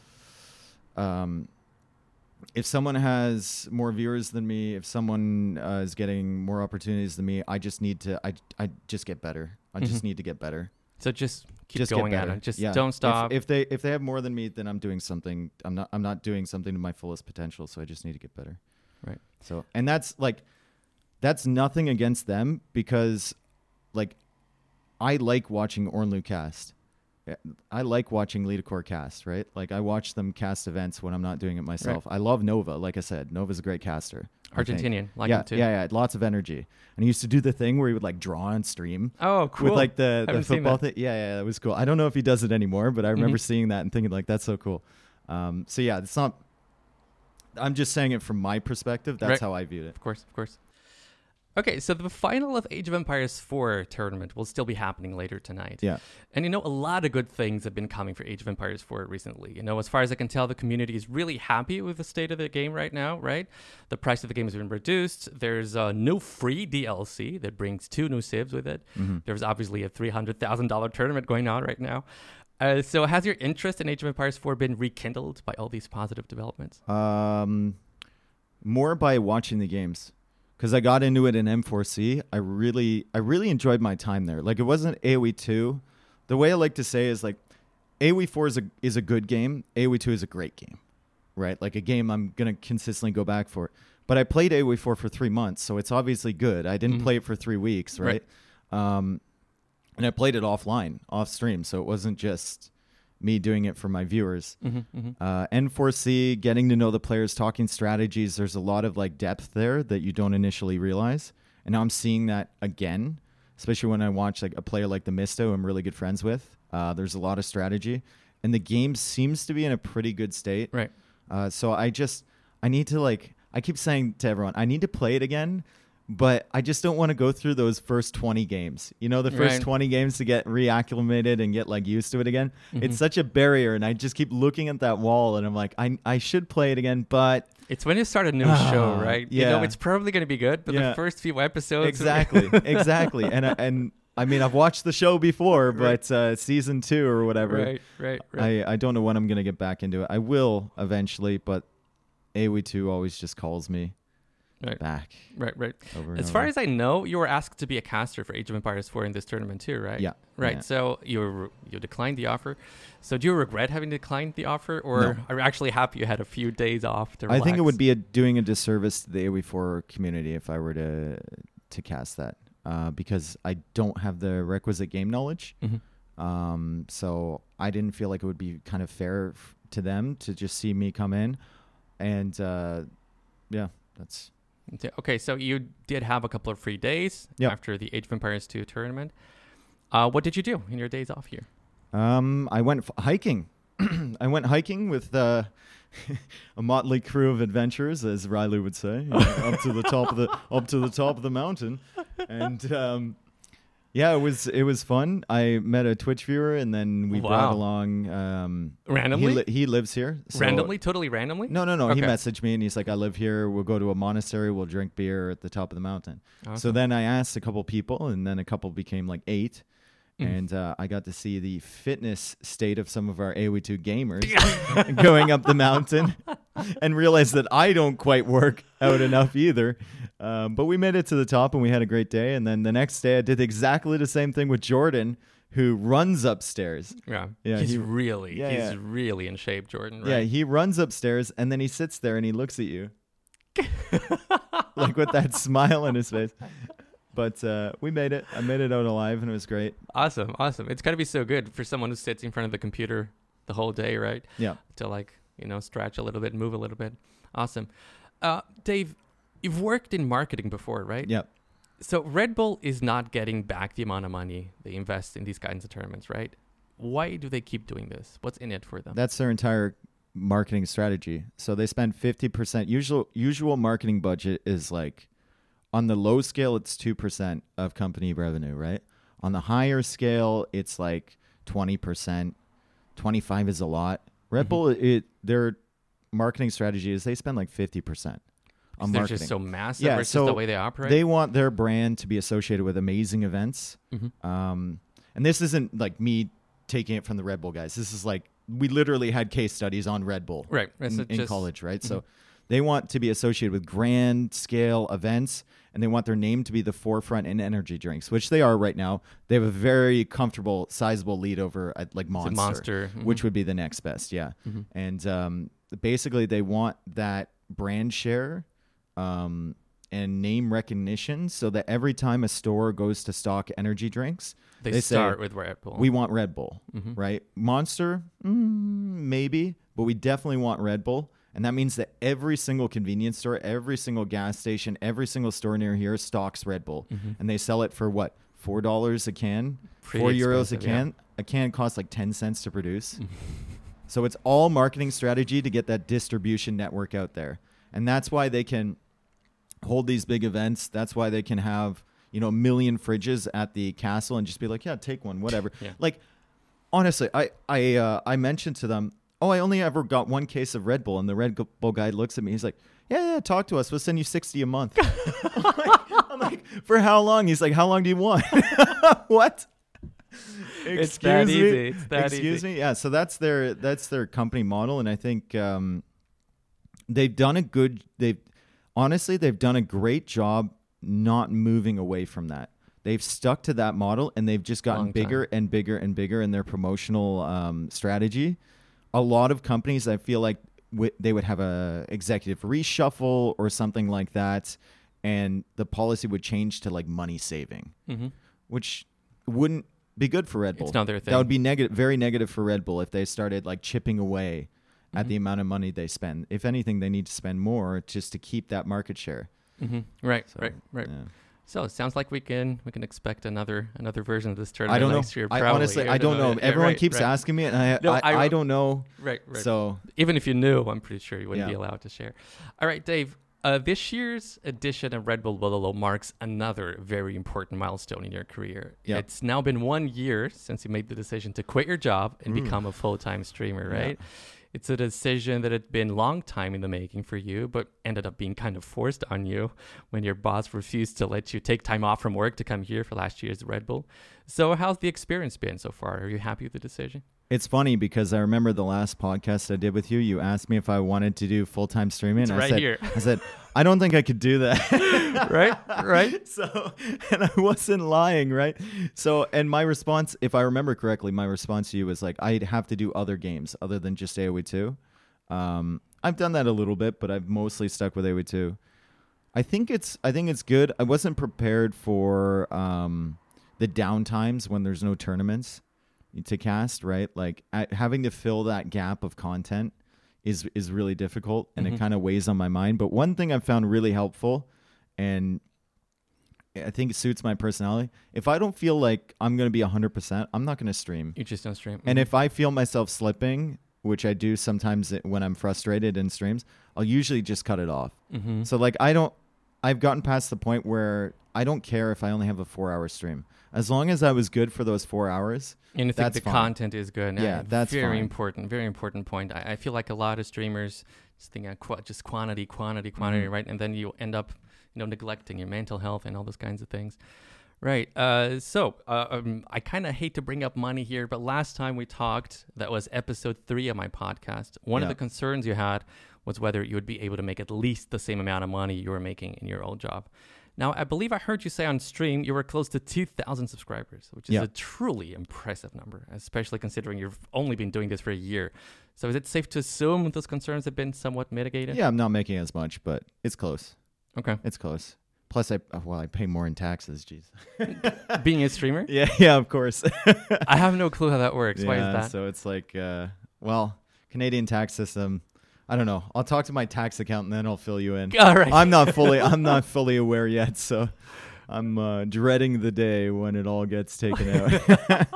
if someone has more viewers than me, if someone is getting more opportunities than me, I just need to, I just get better. I just need to get better. So just keep going at it. Just don't stop. If they have more than me, then I'm doing something. I'm not doing something to my fullest potential. So I just need to get better. Right. So, and that's nothing against them, because like I like watching Ornlu cast. I like watching Leadercore cast, right? Like I watch them cast events when I'm not doing it myself. I love Nova. Like I said, Nova's a great caster. Argentinian, like yeah, him too. yeah, lots of energy. And he used to do the thing where he would like draw on stream. Oh, cool. With like the Haven't seen football that. thing. Yeah, that was cool. I don't know if he does it anymore, but I remember seeing that and thinking like, that's so cool. So yeah, it's not, I'm just saying it from my perspective. That's Right. how I viewed it. Of course, of course. Okay, so the final of Age of Empires 4 tournament will still be happening later tonight. Yeah. And a lot of good things have been coming for Age of Empires 4 recently. As far as I can tell, the community is really happy with the state of the game right now, right? The price of the game has been reduced. There's no free DLC that brings 2 new civs with it. There's obviously a $300,000 tournament going on right now. So has your interest in Age of Empires 4 been rekindled by all these positive developments? More by watching the games. Because I got into it in M4C. I really enjoyed my time there. Like, it wasn't AoE 2. The way I like to say is, like, AoE 4 is a good game. AoE 2 is a great game, right? Like, a game I'm going to consistently go back for. But I played AoE 4 for 3 months, so it's obviously good. I didn't play it for 3 weeks, right? And I played it offline, off stream, so it wasn't just me doing it for my viewers. N4C, getting to know the players, talking strategies. There's a lot of like depth there that you don't initially realize. And now I'm seeing that again, especially when I watch like a player like the Misto I'm really good friends with. There's a lot of strategy and the game seems to be in a pretty good state. Right. So I need to like, I keep saying to everyone, I need to play it again. But I just don't want to go through those first 20 games. The first 20 games to get reacclimated and get like used to it again. It's such a barrier, and I just keep looking at that wall, and I'm like, I should play it again, but it's when you start a new show, right? Yeah. It's probably going to be good, but the first few episodes. Exactly. And I mean, I've watched the show before, but season 2 or whatever. Right. I don't know when I'm going to get back into it. I will eventually, but AoE 2 always just calls me. Back. Right. As far as I know, you were asked to be a caster for Age of Empires 4 in this tournament too, right? Yeah. Right. Yeah. So you declined the offer. So do you regret having declined the offer, or are you actually happy you had a few days off to relax? I think it would be doing a disservice to the AoE4 community if I were to cast that because I don't have the requisite game knowledge. So I didn't feel like it would be kind of fair to them to just see me come in. And that's... Okay, so you did have a couple of free days after the Age of Empires 2 tournament. What did you do in your days off here? I went hiking. I went hiking with a motley crew of adventurers, as Riley would say, up to the top of the mountain, and it was fun. I met a Twitch viewer, and then we brought along randomly. He lives here. So totally randomly. No. Okay. He messaged me and he's like, "I live here. We'll go to a monastery. We'll drink beer at the top of the mountain." Awesome. So then I asked a couple people, and then a couple became like 8. And I got to see the fitness state of some of our AoE2 gamers going up the mountain and realized that I don't quite work out enough either. But we made it to the top and we had a great day. And then the next day I did exactly the same thing with Jordan, who runs upstairs. Yeah. He's really in shape, Jordan. Right? Yeah, he runs upstairs and then he sits there and he looks at you. Like with that smile on his face. But we made it. I made it out alive, and it was great. Awesome. It's got to be so good for someone who sits in front of the computer the whole day, right? Yeah. To stretch a little bit, move a little bit. Awesome. Dave, you've worked in marketing before, right? Yep. So Red Bull is not getting back the amount of money they invest in these kinds of tournaments, right? Why do they keep doing this? What's in it for them? That's their entire marketing strategy. So they spend 50%. Usual marketing budget is like, on the low scale, it's 2% of company revenue, right? On the higher scale, it's like 20%. 25 is a lot. Red Bull, their marketing strategy is they spend like 50% on they're marketing. just so massive versus the way they operate? They want their brand to be associated with amazing events. And this isn't like me taking it from the Red Bull guys. This is like, we literally had case studies on Red Bull in college, right? So they want to be associated with grand scale events, and they want their name to be the forefront in energy drinks, which they are right now. They have a very comfortable, sizable lead over at like Monster. Which would be the next best, yeah. And basically, they want that brand share and name recognition, so that every time a store goes to stock energy drinks, They start with Red Bull. we want Red Bull, right? Monster, maybe, but we definitely want Red Bull. And that means that every single convenience store, every single gas station, every single store near here stocks Red Bull. And they sell it for what? $4 a can? Pretty €4 a expensive, can? A can costs like 10 cents to produce. So it's all marketing strategy to get that distribution network out there. And that's why they can hold these big events. That's why they can have, a million fridges at the castle and just be like, yeah, take one, whatever. Yeah. Like, honestly, I mentioned to them, I only ever got one case of Red Bull. And the Red Bull guy looks at me. He's like, yeah, talk to us. We'll send you 60 a month. I'm like, for how long? He's like, how long do you want? What? It's that easy. It's that Excuse easy. me. Yeah. So that's their company model. And I think they've done a great job not moving away from that. They've stuck to that model, and they've just gotten bigger and bigger and bigger in their promotional strategy. A lot of companies, I feel like they would have a executive reshuffle or something like that, and the policy would change to like money saving, which wouldn't be good for Red Bull. It's not their thing. That would be very negative for Red Bull if they started like chipping away at the amount of money they spend. If anything, they need to spend more just to keep that market share. Right. Yeah. So it sounds like we can expect another version of this tournament I don't know. next year. Honestly, I don't know. Everyone keeps asking me, and I don't know. Right. So even if you knew, I'm pretty sure you wouldn't Yeah. be allowed to share. All right, Dave. This year's edition of Red Bull Bololo marks another very important milestone in your career. Yep. It's now been 1 year since you made the decision to quit your job and become a full-time streamer, right? It's a decision that had been long time in the making for you, but ended up being kind of forced on you when your boss refused to let you take time off from work to come here for last year's Red Bull. So how's the experience been so far? Are you happy with the decision? it's funny because I remember the last podcast I did with you. You asked me if I wanted to do full-time streaming. It's right here. I said, I don't think I could do that. Right. So, and I wasn't lying, right? So, and my response, if I remember correctly, my response to you was like, I'd have to do other games other than just AoE 2. I've done that a little bit, but I've mostly stuck with AoE 2. I think it's good. I wasn't prepared for the downtimes when there's no tournaments to cast, right? Like having to fill that gap of content is really difficult, and it kind of weighs on my mind. But one thing I've found really helpful, and I think it suits my personality, if I don't feel like I'm going to be 100%, I'm not going to stream. You just don't stream. And if I feel myself slipping, which I do sometimes when I'm frustrated in streams, I'll usually just cut it off. So like I've gotten past the point where I don't care if I only have a 4-hour stream. As long as I was good for those 4 hours, and I think that's the fine. content is good. Yeah, that's very fine. important. Very important point. I feel like a lot of streamers just think just quantity, right? And then you end up, neglecting your mental health and all those kinds of things. Right. So I kind of hate to bring up money here, but last time we talked, that was episode 3 of my podcast. One of the concerns you had was whether you would be able to make at least the same amount of money you were making in your old job. Now, I believe I heard you say on stream you were close to 2,000 subscribers, which is a truly impressive number, especially considering you've only been doing this for a year. So is it safe to assume those concerns have been somewhat mitigated? Yeah, I'm not making as much, but it's close. Okay. It's close. Plus, I pay more in taxes. Jeez. Being a streamer? Yeah, of course. I have no clue how that works. Why is that? So it's like, Canadian tax system. I don't know. I'll talk to my tax accountant, then I'll fill you in. All right. I'm not fully aware yet, so I'm dreading the day when it all gets taken out.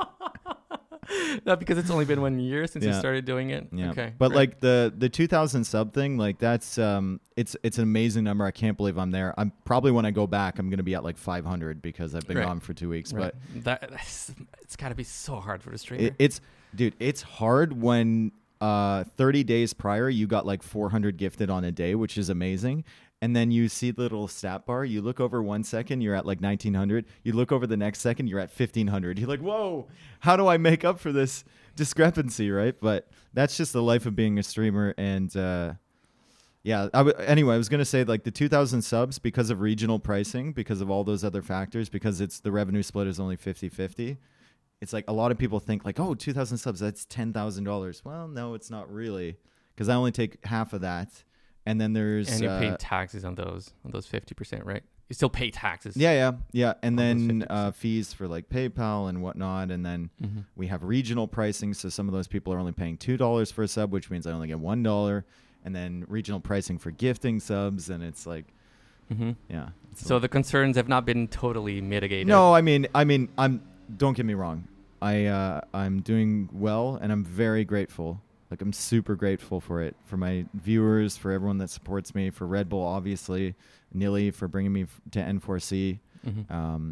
No, because it's only been 1 year since you started doing it. Yeah. Okay. But great. like the 2,000 sub thing, like that's it's an amazing number. I can't believe I'm there. I'm probably, when I go back, I'm gonna be at like 500 because I've been gone for 2 weeks. Right. But it's got to be so hard for the streamer. It's hard when 30 days prior you got like 400 gifted on a day, which is amazing. And then you see the little stat bar. You look over 1 second, you're at like 1,900. You look over the next second, you're at 1,500. You're like, whoa, how do I make up for this discrepancy, right? But that's just the life of being a streamer. And anyway, I was going to say like the 2,000 subs, because of regional pricing, because of all those other factors, because the revenue split is only 50-50. It's like a lot of people think like, oh, 2,000 subs, that's $10,000. Well, no, it's not really, because I only take half of that. And then there's And you pay taxes on those 50%, right? You still pay taxes. yeah. And On those then 50%. fees for like PayPal and whatnot. And then Mm-hmm. we have regional pricing. So some of those people are only paying $2 for a sub, which means I only get $1. And then regional pricing for gifting subs. And it's like, Mm-hmm. yeah. It's So the concerns have not been totally mitigated. no, I mean, don't get me wrong. I'm doing well and I'm very grateful. Like I'm super grateful for it, for my viewers, for everyone that supports me, for Red Bull, obviously, Nili for bringing me to N4C. Mm-hmm.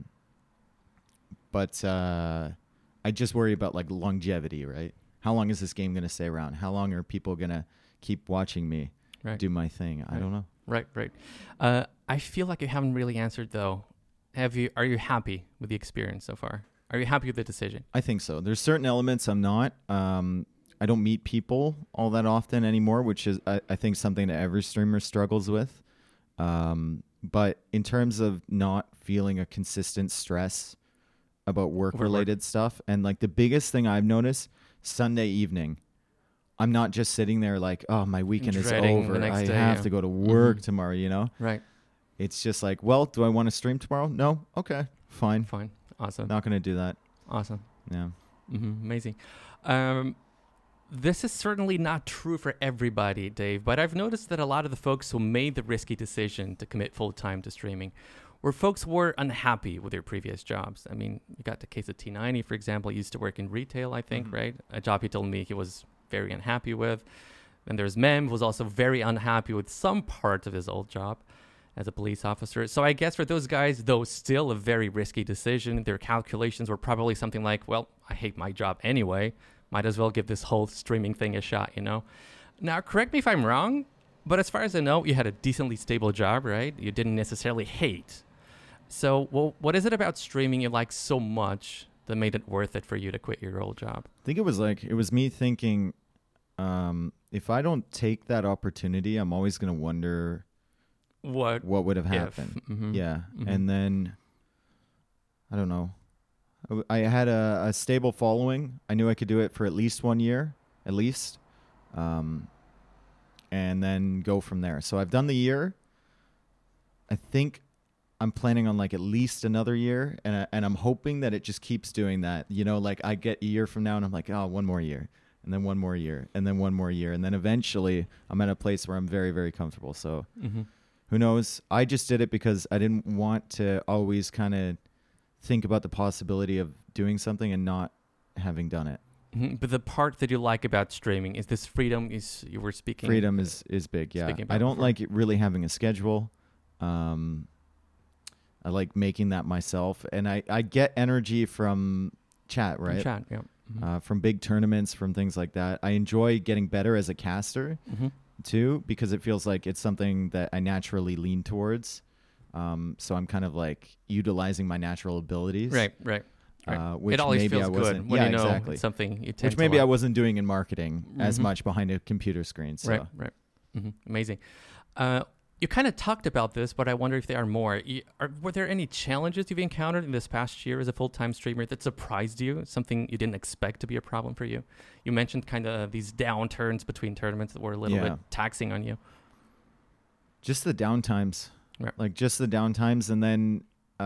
But I just worry about like longevity, right? How long is this game going to stay around? How long are people going to keep watching me Right. do my thing? I Right. don't know. Right. I feel like you haven't really answered though. Are you happy with the experience so far? Are you happy with the decision? I think so. There's certain elements I'm not. I don't meet people all that often anymore, which is I think something that every streamer struggles with. But in terms of not feeling a consistent stress about work-related stuff, and like the biggest thing I've noticed, Sunday evening, I'm not just sitting there like, oh, my weekend is Dreading over. the next I day, have yeah. to go to work Mhm. tomorrow, you know? Right. It's just like, well, do I want to stream tomorrow? No? Okay, fine. Fine. Awesome. Not going to do that. Awesome. Yeah. Amazing. This is certainly not true for everybody, Dave, but I've noticed that a lot of the folks who made the risky decision to commit full-time to streaming were folks who were unhappy with their previous jobs. I mean, you got the case of T90, for example. He used to work in retail, I think, Mhm. right? A job he told me he was very unhappy with. Then there's Mem, who was also very unhappy with some parts of his old job as a police officer. So I guess for those guys, though still a very risky decision, their calculations were probably something like, well, I hate my job anyway. Might as well give this whole streaming thing a shot, you know? Now, correct me if I'm wrong, but as far as I know, you had a decently stable job, right? You didn't necessarily hate. So, well, what is it about streaming you like so much that made it worth it for you to quit your old job? I think it was me thinking, if I don't take that opportunity, I'm always going to wonder What would have if? happened. Mhm. Yeah. Mhm. And then, I don't know. I had a stable following. I knew I could do it for at least 1 year, at least. And then go from there. So I've done the year. I think I'm planning on like at least another year. And I'm hoping that it just keeps doing that. You know, like I get a year from now and I'm like, oh, 1 more year. And then 1 more year. And then 1 more year. And then eventually I'm at a place where I'm very, very comfortable. So Mhm. who knows? I just did it because I didn't want to always kind of think about the possibility of doing something and not having done it. Mhm. But the part that you like about streaming is this freedom. Is you were speaking Freedom is big, yeah. speaking I about don't before. like it really having a schedule. I like making that myself. And I get energy from chat, from right? chat. Yeah. Mhm. From big tournaments, from things like that. I enjoy getting better as a caster Mhm. too, because it feels like it's something that I naturally lean towards. So I'm kind of like utilizing my natural abilities. Right. Which It always maybe feels I good wasn't. when Yeah, you know exactly. it's something you tend Which to maybe I like. wasn't doing in marketing as Mhm. much behind a computer screen. So Right. Amazing. You kind of talked about this, but I wonder if there are more. Were there any challenges you've encountered in this past year as a full-time streamer that surprised you? Something you didn't expect to be a problem for you? You mentioned kind of these downturns between tournaments that were a little Yeah. bit taxing on you. just the downtimes, Right. like just the downtimes, and then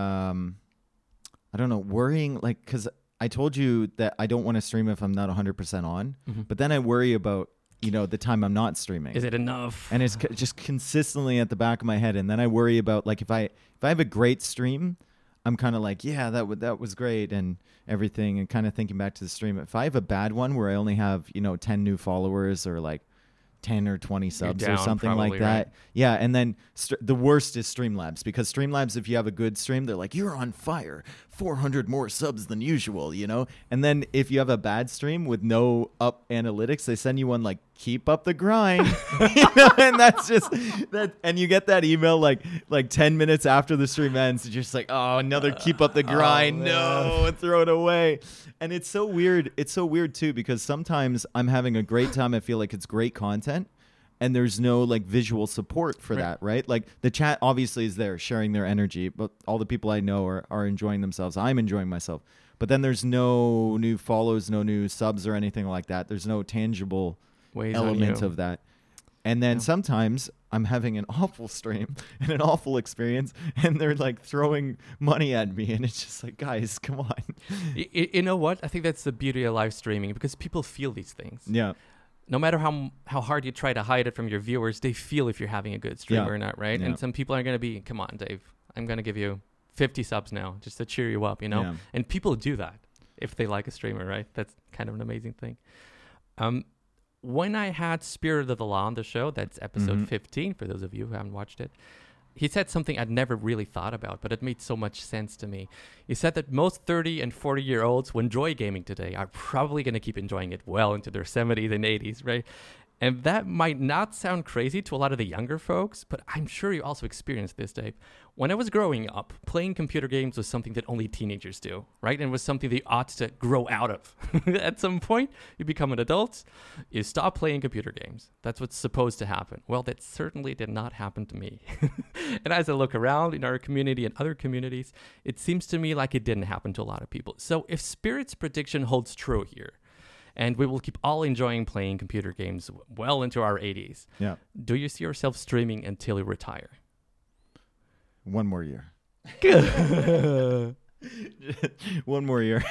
I don't know, worrying like because I told you that I don't want to stream if I'm not 100% on, Mhm. but then I worry about the time I'm not streaming. Is it enough? And it's just consistently at the back of my head. And then I worry about like if I have a great stream, I'm kind of like, yeah, that was great and everything, and kind of thinking back to the stream. If I have a bad one where I only have 10 new followers or like 10 or 20 subs or down, something probably, like that. right? Yeah, and then the worst is Streamlabs, because Streamlabs, if you have a good stream, they're like, you're on fire, 400 more subs than usual, And then if you have a bad stream with no up analytics, they send you one like, keep up the grind, and that's just that. And you get that email like 10 minutes after the stream ends. You're just like, oh, another keep up the grind. No, throw it away. And it's so weird. It's so weird too, because sometimes I'm having a great time. I feel like it's great content, and there's no like visual support for Right. that, right? Like the chat obviously is there sharing their energy, but all the people I know are enjoying themselves. I'm enjoying myself. But then there's no new follows, no new subs or anything like that. There's no tangible Weighs on element you. of that. And then Yeah. sometimes I'm having an awful stream and an awful experience, and they're like throwing money at me, and it's just like, guys, come on. You know what? I think that's the beauty of live streaming, because people feel these things. Yeah. No matter how hard you try to hide it from your viewers, they feel if you're having a good stream Yeah. or not, right? Yeah. And some people are going to be, come on, Dave, I'm going to give you 50 subs now just to cheer you up, you know? Yeah. And people do that if they like a streamer, right? That's kind of an amazing thing. When I had Spirit of the Law on the show, that's episode Mhm. 15, for those of you who haven't watched it, he said something I'd never really thought about, but it made so much sense to me. He said that most 30 and 40-year-olds who enjoy gaming today are probably going to keep enjoying it well into their 70s and 80s, right? And that might not sound crazy to a lot of the younger folks, but I'm sure you also experienced this, Dave. When I was growing up, playing computer games was something that only teenagers do, right? And it was something they ought to grow out of. At some point, you become an adult, you stop playing computer games. That's what's supposed to happen. Well, that certainly did not happen to me. And as I look around in our community and other communities, it seems to me like it didn't happen to a lot of people. So if Spirit's prediction holds true here, and we will keep all enjoying playing computer games well into our 80s, Yeah. do you see yourself streaming until you retire? One more year. One more year.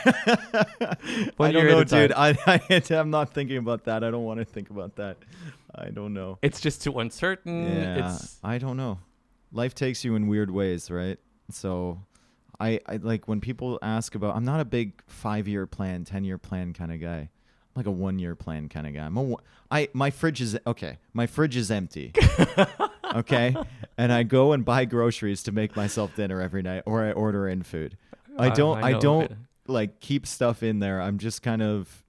I year don't know, at a dude. I'm not thinking about that. I don't want to think about that. I don't know. It's just too uncertain. Yeah, I don't know. Life takes you in weird ways, right? So I like when people ask about, I'm not a big 5-year plan, 10-year plan kind of guy. I'm like a 1-year plan kind of guy. My fridge is okay. My fridge is empty. Okay? And I go and buy groceries to make myself dinner every night, or I order in food. I don't like keep stuff in there. I'm just kind of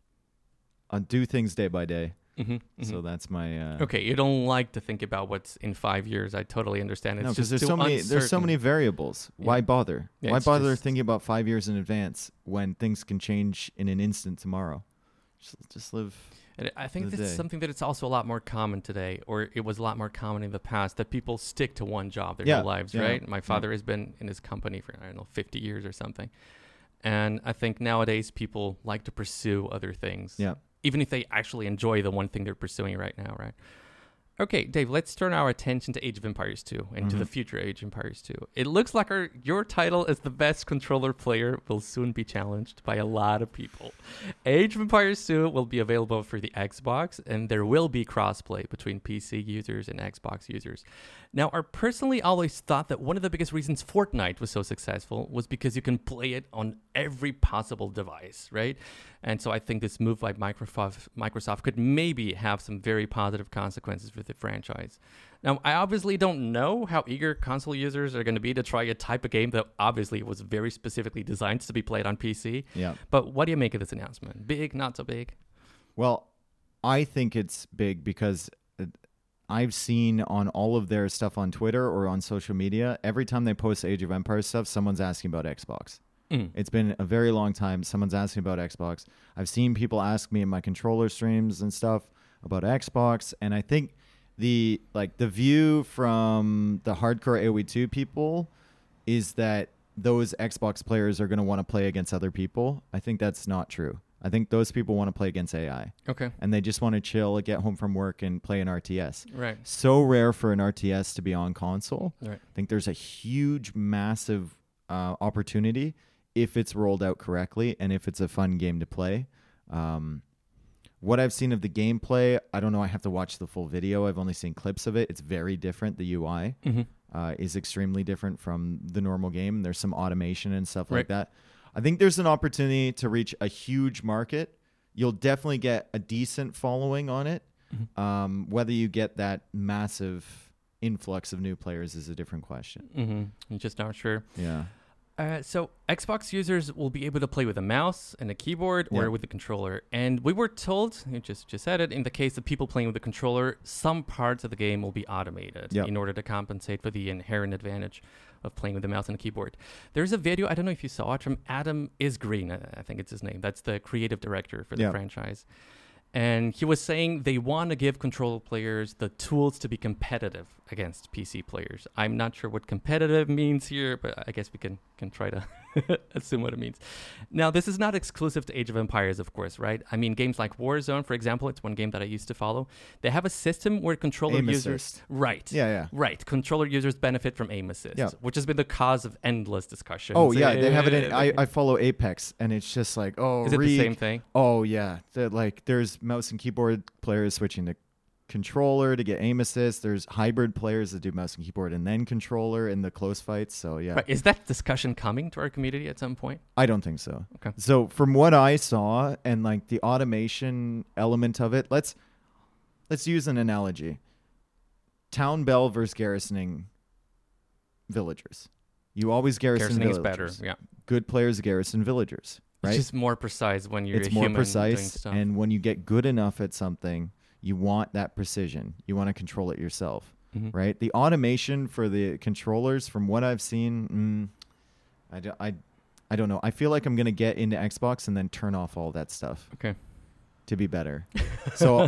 do things day by day. So that's my Okay, you don't like to think about what's in 5 years. I totally understand. It's no, just because too there's so many variables. Yeah. Why bother? Yeah, Why it's bother just- thinking about 5 years in advance when things can change in an instant tomorrow? Just live. And I think the this is day. something that it's also a lot more common today, or it was a lot more common in the past, that people stick to one job their Yeah, whole lives, yeah, right? My father has been in his company for, 50 years or something. And I think nowadays people like to pursue other things. Yeah. Even if they actually enjoy the one thing they're pursuing right now, right? Okay, Dave, let's turn our attention to Age of Empires 2 and to the future Age of Empires 2. It looks like your title as the best controller player will soon be challenged by a lot of people. Age of Empires 2 will be available for the Xbox, and there will be crossplay between PC users and Xbox users. Now, I personally always thought that one of the biggest reasons Fortnite was so successful was because you can play it on every possible device, right? And so I think this move by Microsoft could maybe have some very positive consequences for the franchise. Now, I obviously don't know how eager console users are going to be to try a type of game that obviously was very specifically designed to be played on PC. Yeah. But what do you make of this announcement? Big, not so big? Well, I think it's big because I've seen on all of their stuff on Twitter or on social media, every time they post Age of Empires stuff, someone's asking about Xbox. It's been a very long time. Someone's asking about Xbox. I've seen people ask me in my controller streams and stuff about Xbox, and I think the view from the hardcore AoE2 people is that those Xbox players are going to want to play against other people. I think that's not true. I think those people want to play against AI. Okay. And they just want to chill, get home from work, and play an RTS. Right. So rare for an RTS to be on console. Right. I think there's a huge, massive opportunity if it's rolled out correctly and if it's a fun game to play. What I've seen of the gameplay, I don't know. I have to watch the full video. I've only seen clips of it. It's very different. The UI is extremely different from the normal game. There's some automation and stuff like that. I think there's an opportunity to reach a huge market. You'll definitely get a decent following on it. Whether you get that massive influx of new players is a different question. I'm just not sure. Yeah. So Xbox users will be able to play with a mouse and a keyboard or with a controller. And we were told, you just said it, in the case of people playing with a controller, some parts of the game will be automated in order to compensate for the inherent advantage of playing with a mouse and a keyboard. There's a video, I don't know if you saw it, from Adam Is Green, I think it's his name. That's the creative director for the franchise. And he was saying they want to give controller players the tools to be competitive against PC players. I'm not sure what competitive means here, but I guess we can try to assume what it means. Now, this is not exclusive to Age of Empires, of course, right? I mean, games like Warzone, for example, it's one game that I used to follow. They have a system where controller Aim users... assist. Right. Yeah. Right. Controller users benefit from aim assist, Yeah. which has been the cause of endless discussions. Oh, yeah. They have it in... I follow Apex, and it's just like, Is it the same thing? Oh, yeah. There's mouse and keyboard players switching to controller to get aim assist. There's hybrid players that do mouse and keyboard and then controller in the close fights. So, yeah. Right. Is that discussion coming to our community at some point? I don't think so. Okay. So from what I saw and like the automation element of it, let's use an analogy. Town Bell versus garrisoning villagers. You always garrison Garrisoning is villagers. better, yeah. Good players garrison villagers, right? It's just more precise when you're It's a more human doing precise, stuff. and when you get good enough at something, you want that precision. You want to control it yourself, Mhm. right? The automation for the controllers, from what I've seen, I don't know. I feel like I'm gonna get into Xbox and then turn off all that stuff Okay. to be better. So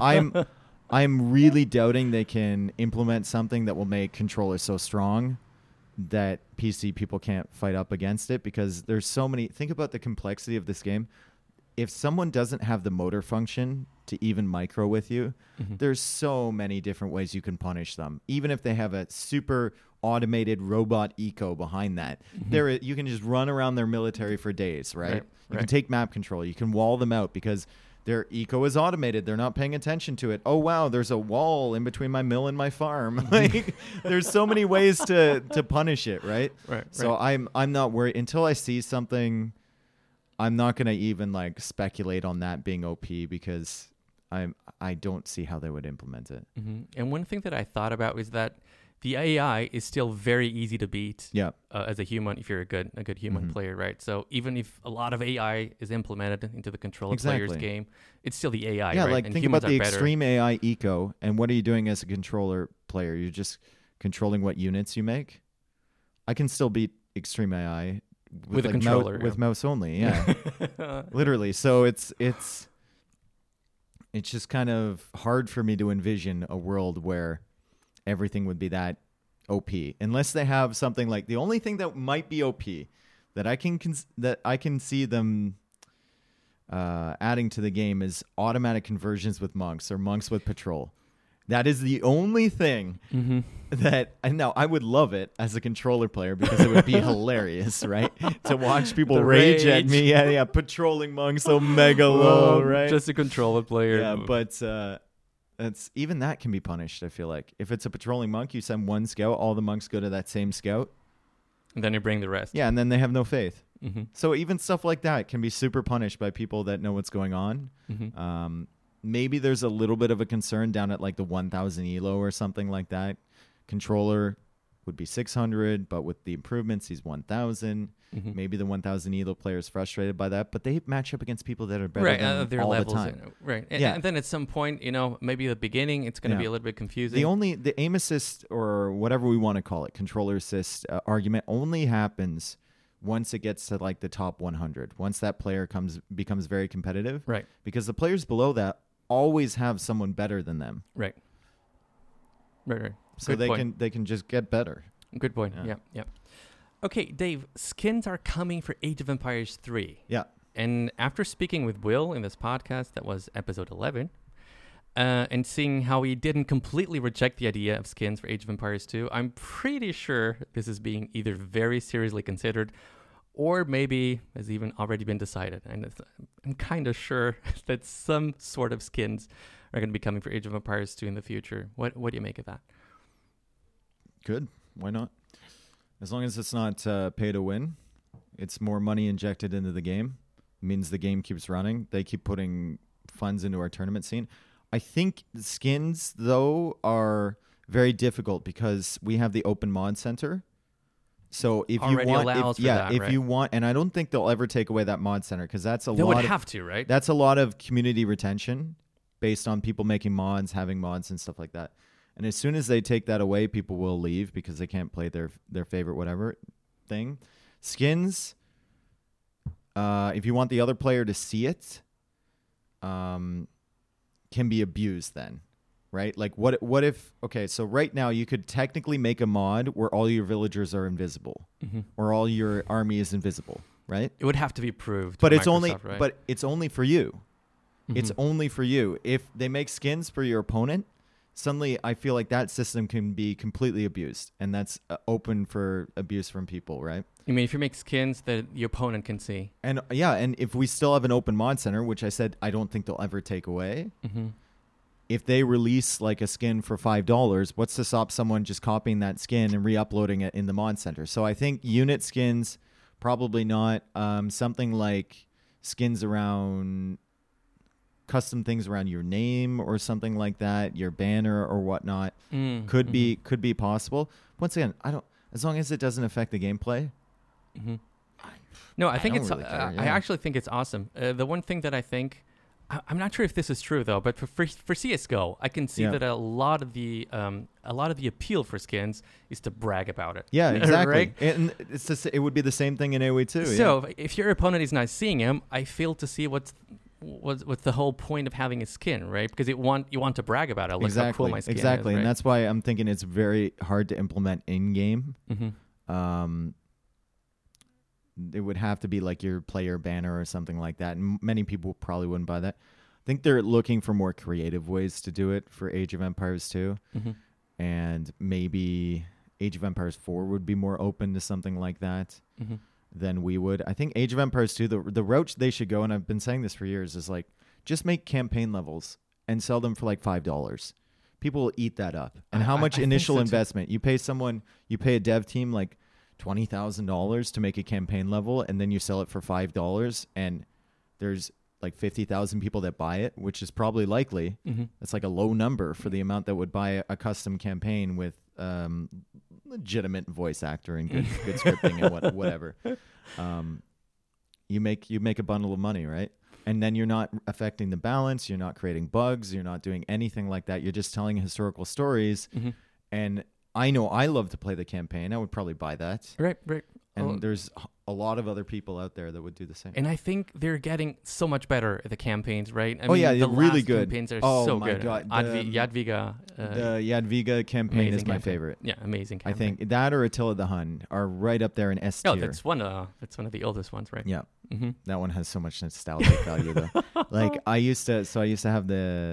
I'm really doubting they can implement something that will make controllers so strong that PC people can't fight up against it, because there's so many. Think about the complexity of this game. If someone doesn't have the motor function to even micro with you, Mhm. there's so many different ways you can punish them. Even if they have a super automated robot eco behind that, you can just run around their military for days, right? Right, You can right. take map control. You can wall them out because their eco is automated. They're not paying attention to it. Oh, wow, there's a wall in between my mill and my farm. Like, there's so many ways to punish it, right? Right. So I'm not worried until I see something. I'm not gonna even like speculate on that being OP, because I don't see how they would implement it. hmm And one thing that I thought about was that the AI is still very easy to beat Yeah, as a human if you're a good human Mhm. player, right? So even if a lot of AI is implemented into the controller player's Exactly. game, it's still the AI, yeah. right? Like And think humans about the are better. extreme AI eco, and what are you doing as a controller player? You're just controlling what units you make. I can still beat extreme AI With a like controller, with yeah. mouse only. Yeah, literally. So it's just kind of hard for me to envision a world where everything would be that OP, unless they have something like, the only thing that might be OP that I can see them adding to the game is automatic conversions with monks, or monks with patrol. That is the only thing hmm that, and now I would love it as a controller player, because it would be hilarious, right? To watch people The rage at rage. me. Yeah, patrolling monks so mega low, right? Just a controller player. Yeah, but it's even that can be punished. I feel like if it's a patrolling monk, you send one scout, all the monks go to that same scout. and then you bring the rest. Yeah, and then they have no faith. hmm So even stuff like that can be super punished by people that know what's going on. hmm Maybe there's a little bit of a concern down at like the 1000 elo or something like that. Controller would be 600, but with the improvements, he's 1000. hmm Maybe the 1000 elo player is frustrated by that, but they match up against people that are better Right, than their all levels, the time. right? Yeah. And then at some point, maybe at the beginning, it's going to Yeah. be a little bit confusing. The aim assist, or whatever we want to call it, controller assist argument only happens once it gets to like the top 100. Once that player becomes very competitive, Right, because the players below that always have someone better than them, right. so Good they point. can just get better. Good point. Yeah. Yeah. Okay, Dave, skins are coming for Age of Empires 3. Yeah. And after speaking with Will in this podcast, that was episode 11, and seeing how he didn't completely reject the idea of skins for Age of Empires 2, I'm pretty sure this is being either very seriously considered or maybe has even already been decided. And I'm kind of sure that some sort of skins are going to be coming for Age of Empires 2 in the future. What do you make of that? Good. Why not? As long as it's not pay to win, it's more money injected into the game. It means the game keeps running. They keep putting funds into our tournament scene. I think the skins, though, are very difficult because we have the open mod center. So if Already you want, allows for that, if right? you want, and I don't think they'll ever take away that mod center, because that's They would have to, right? that's a lot of community retention based on people making mods, having mods, and stuff like that. And as soon as they take that away, people will leave because they can't play their favorite whatever thing. Skins, if you want the other player to see it, can be abused then, right? Like what if, okay, so right now you could technically make a mod where all your villagers are invisible or all your army is invisible, right? It would have to be approved. But by it's only Microsoft, right? but it's only for you. It's only for you. If they make skins for your opponent, suddenly I feel like that system can be completely abused, and that's open for abuse from people, right? I mean, if you make skins that your opponent can see. And yeah, and if we still have an open mod center, which I said I don't think they'll ever take away, if they release like a skin for $5, what's to stop someone just copying that skin and re-uploading it in the mod center? So I think unit skins, probably not. Something like skins around custom things around your name or something like that, your banner or whatnot, could be possible. Once again, I don't. As long as it doesn't affect the gameplay. No, I think don't it's. really care, I yeah. actually think it's awesome. The one thing that I think, I'm not sure if this is true though, but for CS:GO, I can see Yeah. that a lot of the appeal for skins is to brag about it. Yeah, exactly. Right? And it's just, it would be the same thing in AoE too. So if your opponent is not seeing him, I fail to see what's the whole point of having a skin, right? Because you want to brag about it. Look how cool my skin is. Exactly, right? and that's why I'm thinking it's very hard to implement in game. It would have to be like your player banner or something like that, and many people probably wouldn't buy that. I think they're looking for more creative ways to do it for Age of Empires 2, and maybe Age of Empires 4 would be more open to something like that than we would. I think Age of Empires 2, the route they should go, and I've been saying this for years, is like just make campaign levels and sell them for like $5. People will eat that up. And how much I think initial so too. investment? You pay a dev team like $20,000 to make a campaign level, and then you sell it for $5, and there's like 50,000 people that buy it, which is probably likely. That's like a low number for the amount that would buy a custom campaign with legitimate voice actor and good scripting and whatever. You make a bundle of money, right? And then you're not affecting the balance. You're not creating bugs. You're not doing anything like that. You're just telling historical stories. And I know I love to play the campaign. I would probably buy that. Right. And there's a lot of other people out there that would do the same. And I think they're getting so much better at the campaigns, right? I mean, the they're really last good. Campaigns are Oh so my good. God, Jadwiga. The Jadwiga campaign is amazing my campaign. favorite. Yeah, amazing I campaign. think that or Attila the Hun are right up there in S tier. Oh, that's one of the oldest ones, right? Yeah. That one has so much nostalgic value though. Like I used to have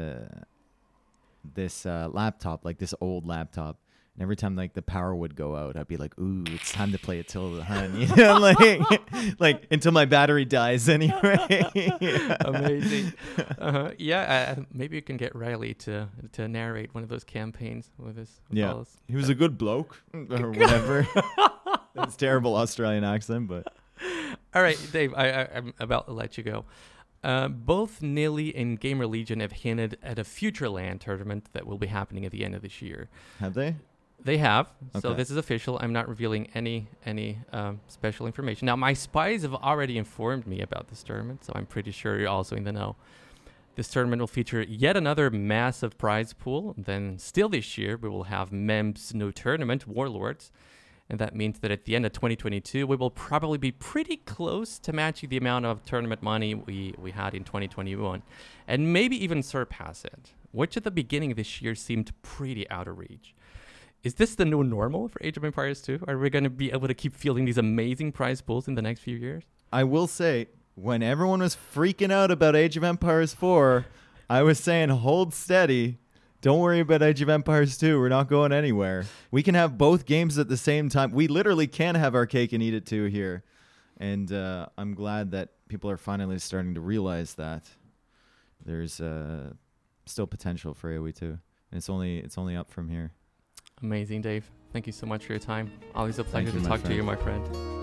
this laptop, like this old laptop. And every time like the power would go out, I'd be like, "Ooh, it's time to play Attila the Hun," you know, like until my battery dies anyway. Amazing. Maybe you can get Riley to narrate one of those campaigns with us. Yeah, he was a good bloke or whatever. That's terrible Australian accent, but all right, Dave, I'm about to let you go. Both Nilly and Gamer Legion have hinted at a future LAN tournament that will be happening at the end of this year. Have they? They have. So Okay. this is official. I'm not revealing any special information. Now, my spies have already informed me about this tournament, so I'm pretty sure you're also in the know. This tournament will feature yet another massive prize pool. Then still this year, we will have MEM's new tournament, Warlords. And that means that at the end of 2022, we will probably be pretty close to matching the amount of tournament money we had in 2021. And maybe even surpass it, which at the beginning of this year seemed pretty out of reach. Is this the new normal for Age of Empires 2? Are we going to be able to keep fielding these amazing prize pools in the next few years? I will say, when everyone was freaking out about Age of Empires 4, I was saying, hold steady. Don't worry about Age of Empires 2. We're not going anywhere. We can have both games at the same time. We literally can have our cake and eat it too here. And I'm glad that people are finally starting to realize that there's still potential for AoE 2. And it's only up from here. Amazing, Dave. Thank you so much for your time. Always a pleasure you, to my talk to you, my friend.